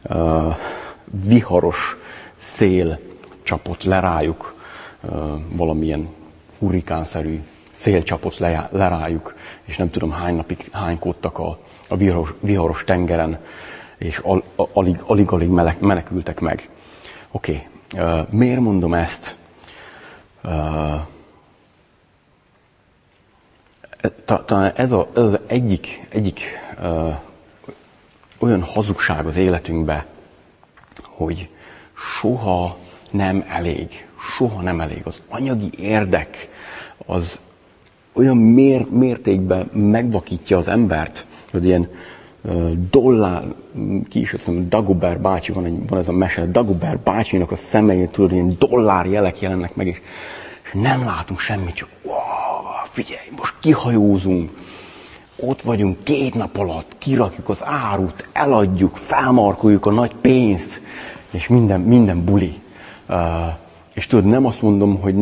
viharos szél csapott le rájuk, valamilyen hurrikánszerű szél csapott le rájuk, és nem tudom hány napig hánykódtak a viharos tengeren, és alig menekültek meg. Oké, miért mondom ezt? Talán ez az egyik olyan hazugság az életünkben, hogy soha nem elég. Az anyagi érdek az olyan mértékben megvakítja az embert, hogy ilyen dollár, ki is azt mondom, Dagobert bácsi, van ez a mese, Dagobert bácsinak a szemein, tudod, ilyen dollárjelek jelennek meg, és nem látunk semmit, csak figyelj, most kihajózunk, ott vagyunk 2 nap alatt, kirakjuk az árut, eladjuk, felmarkoljuk a nagy pénzt, és minden buli. És tudod, nem azt mondom, hogy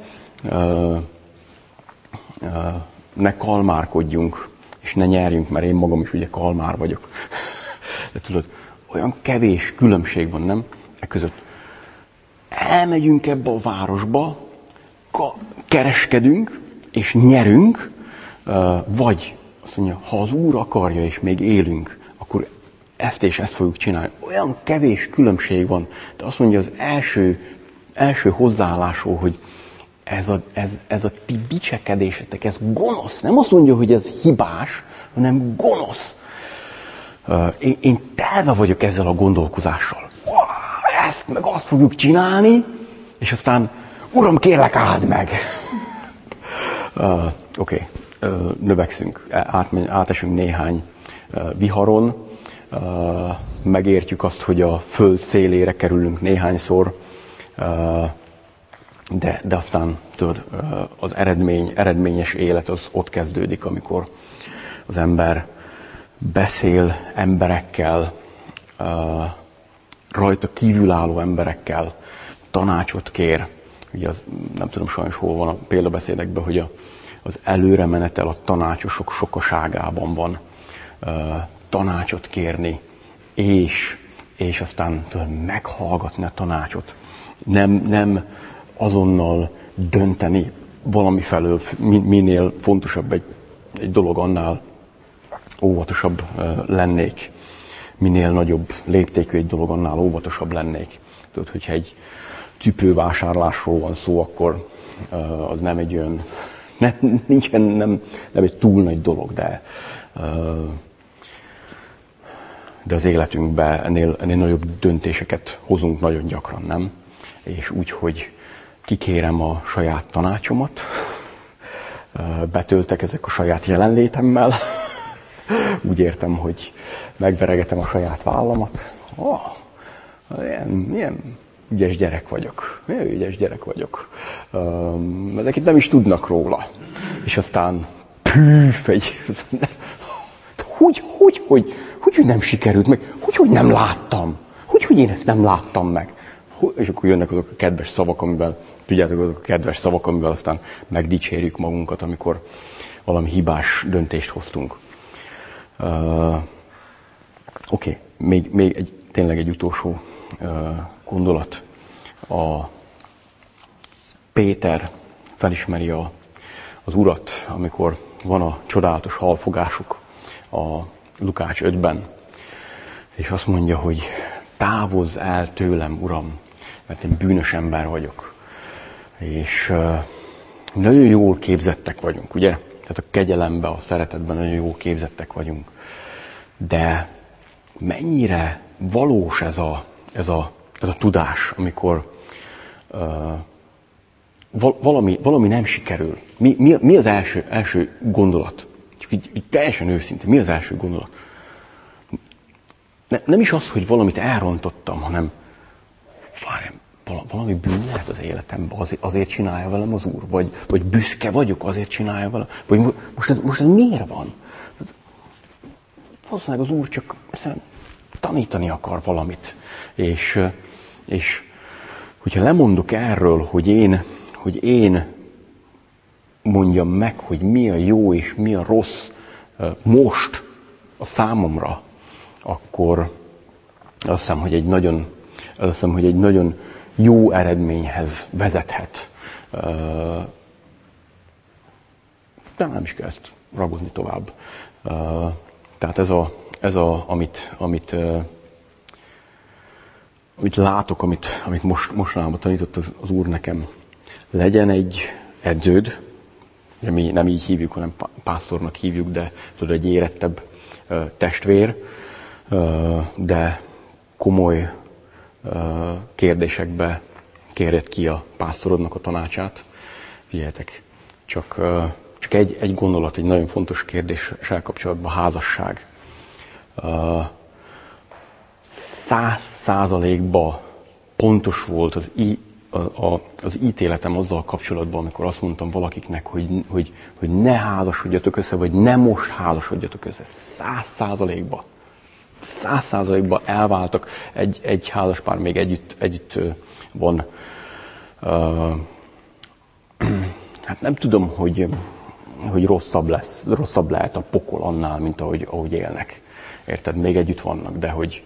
ne kalmárkodjunk, és ne nyerjünk, mert én magam is ugye kalmár vagyok. De tudod, olyan kevés különbség van, nem? E között. Elmegyünk ebbe a városba, kereskedünk, és nyerünk, vagy azt mondja, ha az Úr akarja, és még élünk, akkor ezt és ezt fogjuk csinálni. Olyan kevés különbség van, de azt mondja az első hozzáállásról, hogy ez a ti dicsekedésetek, ez gonosz. Nem azt mondja, hogy ez hibás, hanem gonosz. Én telve vagyok ezzel a gondolkozással. Ezt meg azt fogjuk csinálni, és aztán, Uram, kérlek, áld meg! Oké, növekszünk, átesünk néhány viharon, megértjük azt, hogy a föld szélére kerülünk néhányszor, de aztán tudod, az eredményes élet az ott kezdődik, amikor az ember beszél emberekkel, rajta kívülálló emberekkel, tanácsot kér. Ugye nem tudom sajnos hol van a példabeszédekben, hogy az előremenetel a tanácsosok sokaságában van. Tanácsot kérni, és és aztán meghallgatni a tanácsot. Nem azonnal dönteni valami felől, minél fontosabb egy dolog, annál óvatosabb lennék. Minél nagyobb léptékű egy dolog, annál óvatosabb lennék. Tudod, hogyha egy cipővásárlásról van szó, akkor az nem egy olyan, nem egy túl nagy dolog, de az életünkben ennél nagyobb döntéseket hozunk nagyon gyakran, nem? És úgy, hogy kikérem a saját tanácsomat, betöltek ezek a saját jelenlétemmel, úgy értem, hogy megveregetem a saját vállamat. Milyen ügyes gyerek vagyok. Milyen ügyes gyerek vagyok. Ezek itt nem is tudnak róla. És aztán hogy nem sikerült meg? Hogy nem láttam? Hogy én ezt nem láttam meg? És akkor jönnek azok a kedves szavak, amivel, tudjátok, azok a kedves szavak, amivel aztán megdicsérjük magunkat, amikor valami hibás döntést hoztunk. Oké, még tényleg egy utolsó gondolat. Péter felismeri az Urat, amikor van a csodálatos halfogásuk a Lukács 5-ben, és azt mondja, hogy távozz el tőlem, Uram, mert én bűnös ember vagyok. És nagyon jól képzettek vagyunk, ugye? Tehát a kegyelemben, a szeretetben nagyon jól képzettek vagyunk. De mennyire valós ez a tudás, amikor valami nem sikerül. Mi az első gondolat? Csak így teljesen őszinte, mi az első gondolat? Nem is az, hogy valamit elrontottam, hanem valami bűn lehet az életemben, azért csinálja velem az Úr, vagy büszke vagyok, azért csinálja velem, vagy most ez miért van? Valószínűleg az Úr csak tanítani akar valamit. És hogyha lemondok erről, hogy én mondjam meg, hogy mi a jó és mi a rossz most a számomra, akkor azt hiszem, hogy egy nagyon jó eredményhez vezethet. De nem is kell ezt ragozni tovább. Tehát ez amit látok, amit mostanában tanított az Úr nekem. Legyen egy edződ, mi nem így hívjuk, hanem pásztornak hívjuk, de tudod, egy érettebb testvér, de komoly kérdésekbe kérjed ki a pásztorodnak a tanácsát. Figyeljetek, csak egy gondolat, egy nagyon fontos kérdéssel kapcsolatban, a házasság. 100%-ban pontos volt az ítéletem azzal kapcsolatban, amikor azt mondtam valakiknek, hogy ne házasodjatok össze, vagy ne most házasodjatok össze. 100%-ban. 100%-ban elváltak, egy házaspár még együtt van. Hát nem tudom, hogy rosszabb lehet a pokol annál, mint ahogy élnek. Érted? Még együtt vannak, de hogy...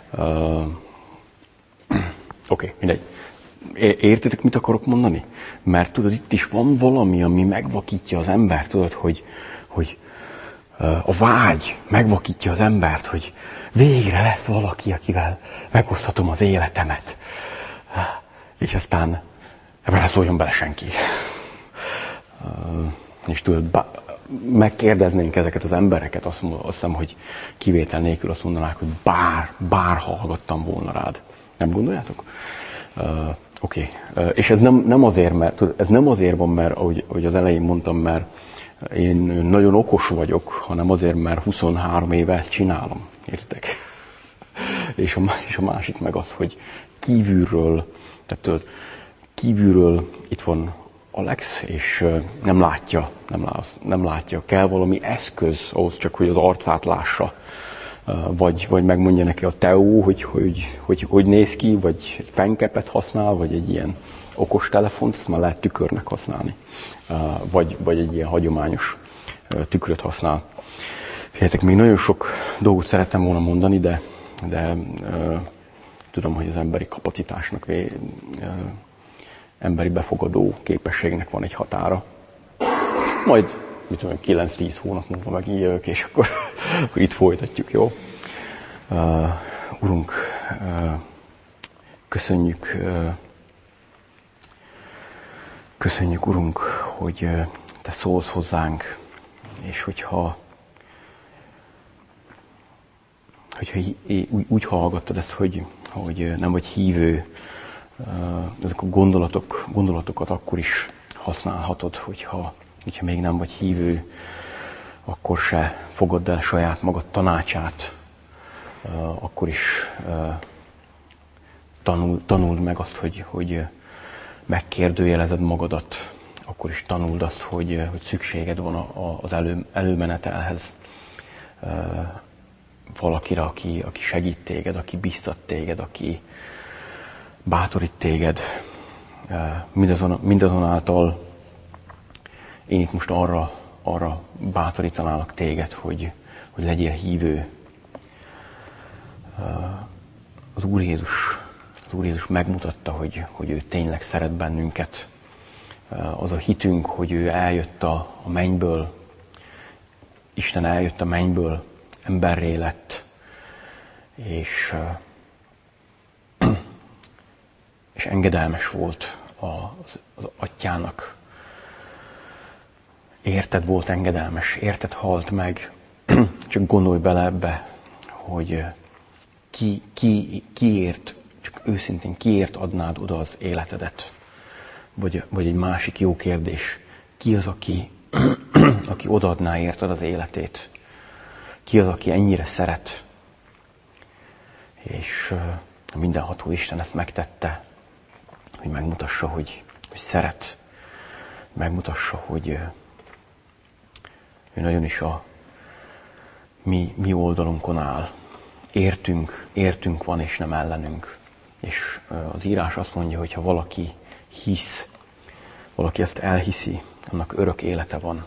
Oké, mindegy. Értitek, mit akarok mondani? Mert tudod, itt is van valami, ami megvakítja az embert, tudod, hogy a vágy megvakítja az embert, hogy végre lesz valaki, akivel megoszthatom az életemet. És aztán ebben szóljon bele senki. És tudod, megkérdeznénk ezeket az embereket, azt hiszem, hogy kivétel nélkül azt mondanák, hogy bár hallgattam volna rád. Nem gondoljátok? Oké. És ez nem azért van, mert ahogy az elején mondtam, mert én nagyon okos vagyok, hanem azért, mert 23 éve ezt csinálom. Értitek? És a másik meg az, hogy kívülről itt van Alex, és nem látja. Kell valami eszköz ahhoz csak, hogy az arcát lássa. Vagy megmondja neki a Teó, hogy néz ki, vagy egy fenykepet használ, vagy egy ilyen okos telefont, ezt már lehet tükörnek használni. Vagy egy ilyen hagyományos tükröt használ. Féljetek, még nagyon sok dolgot szerettem volna mondani, de tudom, hogy az emberi kapacitásnak, emberi befogadó képességnek van egy határa. Majd, mit tudom, 9-10 hónap múlva megint jövök, és akkor itt folytatjuk, jó? Urunk, köszönjük, Urunk, hogy Te szólsz hozzánk, és hogyha úgy hallgattad ezt, hogy nem vagy hívő, ezek a gondolatokat akkor is használhatod, hogyha még nem vagy hívő, akkor se fogadd el saját magad tanácsát, akkor is tanuld meg azt, hogy megkérdőjelezed magadat, akkor is tanuld azt, hogy szükséged van az előmenetelhez, valakire, aki segít téged, aki biztat téged, aki bátorít téged. Mindazonáltal én itt most arra bátorítanálak téged, hogy legyél hívő. Az Úr Jézus megmutatta, hogy ő tényleg szeret bennünket. Az a hitünk, hogy ő eljött a mennyből, Isten eljött a mennyből, emberré lett, és engedelmes volt az Atyának. Érted volt engedelmes, érted halt meg. Csak gondolj bele ebbe, hogy kiért, csak őszintén kiért adnád oda az életedet. Vagy egy másik jó kérdés, ki az, aki odaadná érted az életét? Ki az, aki ennyire szeret? És a mindenható Isten ezt megtette, hogy megmutassa, hogy szeret. Megmutassa, hogy ő nagyon is a mi oldalunkon áll. Értünk van, és nem ellenünk. És az írás azt mondja, hogy ha valaki hisz, valaki ezt elhiszi, annak örök élete van.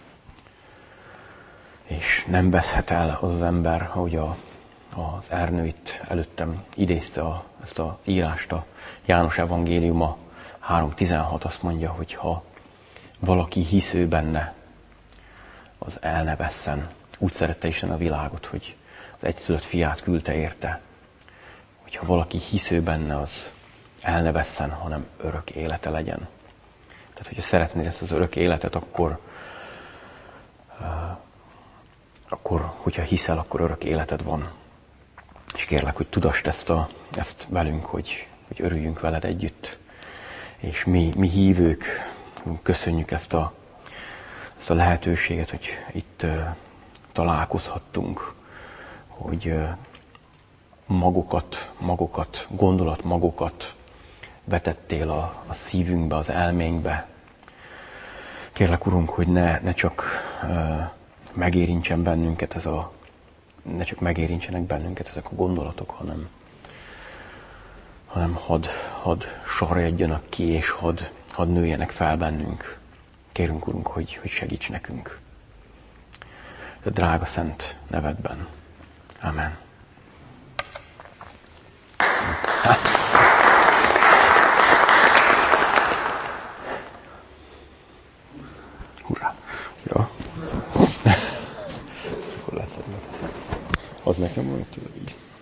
És nem veszhet el az ember, ahogy az Ernő itt előttem idézte ezt a írást, a János evangéliuma 3.16 azt mondja, hogy ha valaki hisz ő benne, az el ne vesszen. Úgy szerette Isten a világot, hogy az egyszülött fiát küldte érte. Hogyha valaki hisz ő benne, az el ne vesszen, hanem örök élete legyen. Tehát, hogyha szeretnéd ezt az örök életet, akkor hogyha hiszel, akkor örök életed van. És kérlek, hogy tudasd ezt velünk, hogy örüljünk veled együtt. És mi hívők köszönjük ezt a lehetőséget, hogy itt találkozhattunk, hogy gondolatmagokat vetettél a szívünkbe, az elménkbe. Kérlek, Urunk, hogy ne csak megérintsen bennünket ne csak megérintsenek bennünket ezek a gondolatok, hanem hadd sarjadjanak ki, és hadd nőjenek fel bennünk. Kérünk, Urunk, hogy segíts nekünk. A drága szent nevedben. Amen. Hurrá! Ja. Akkor lesz. Az nekem van itt az a víz.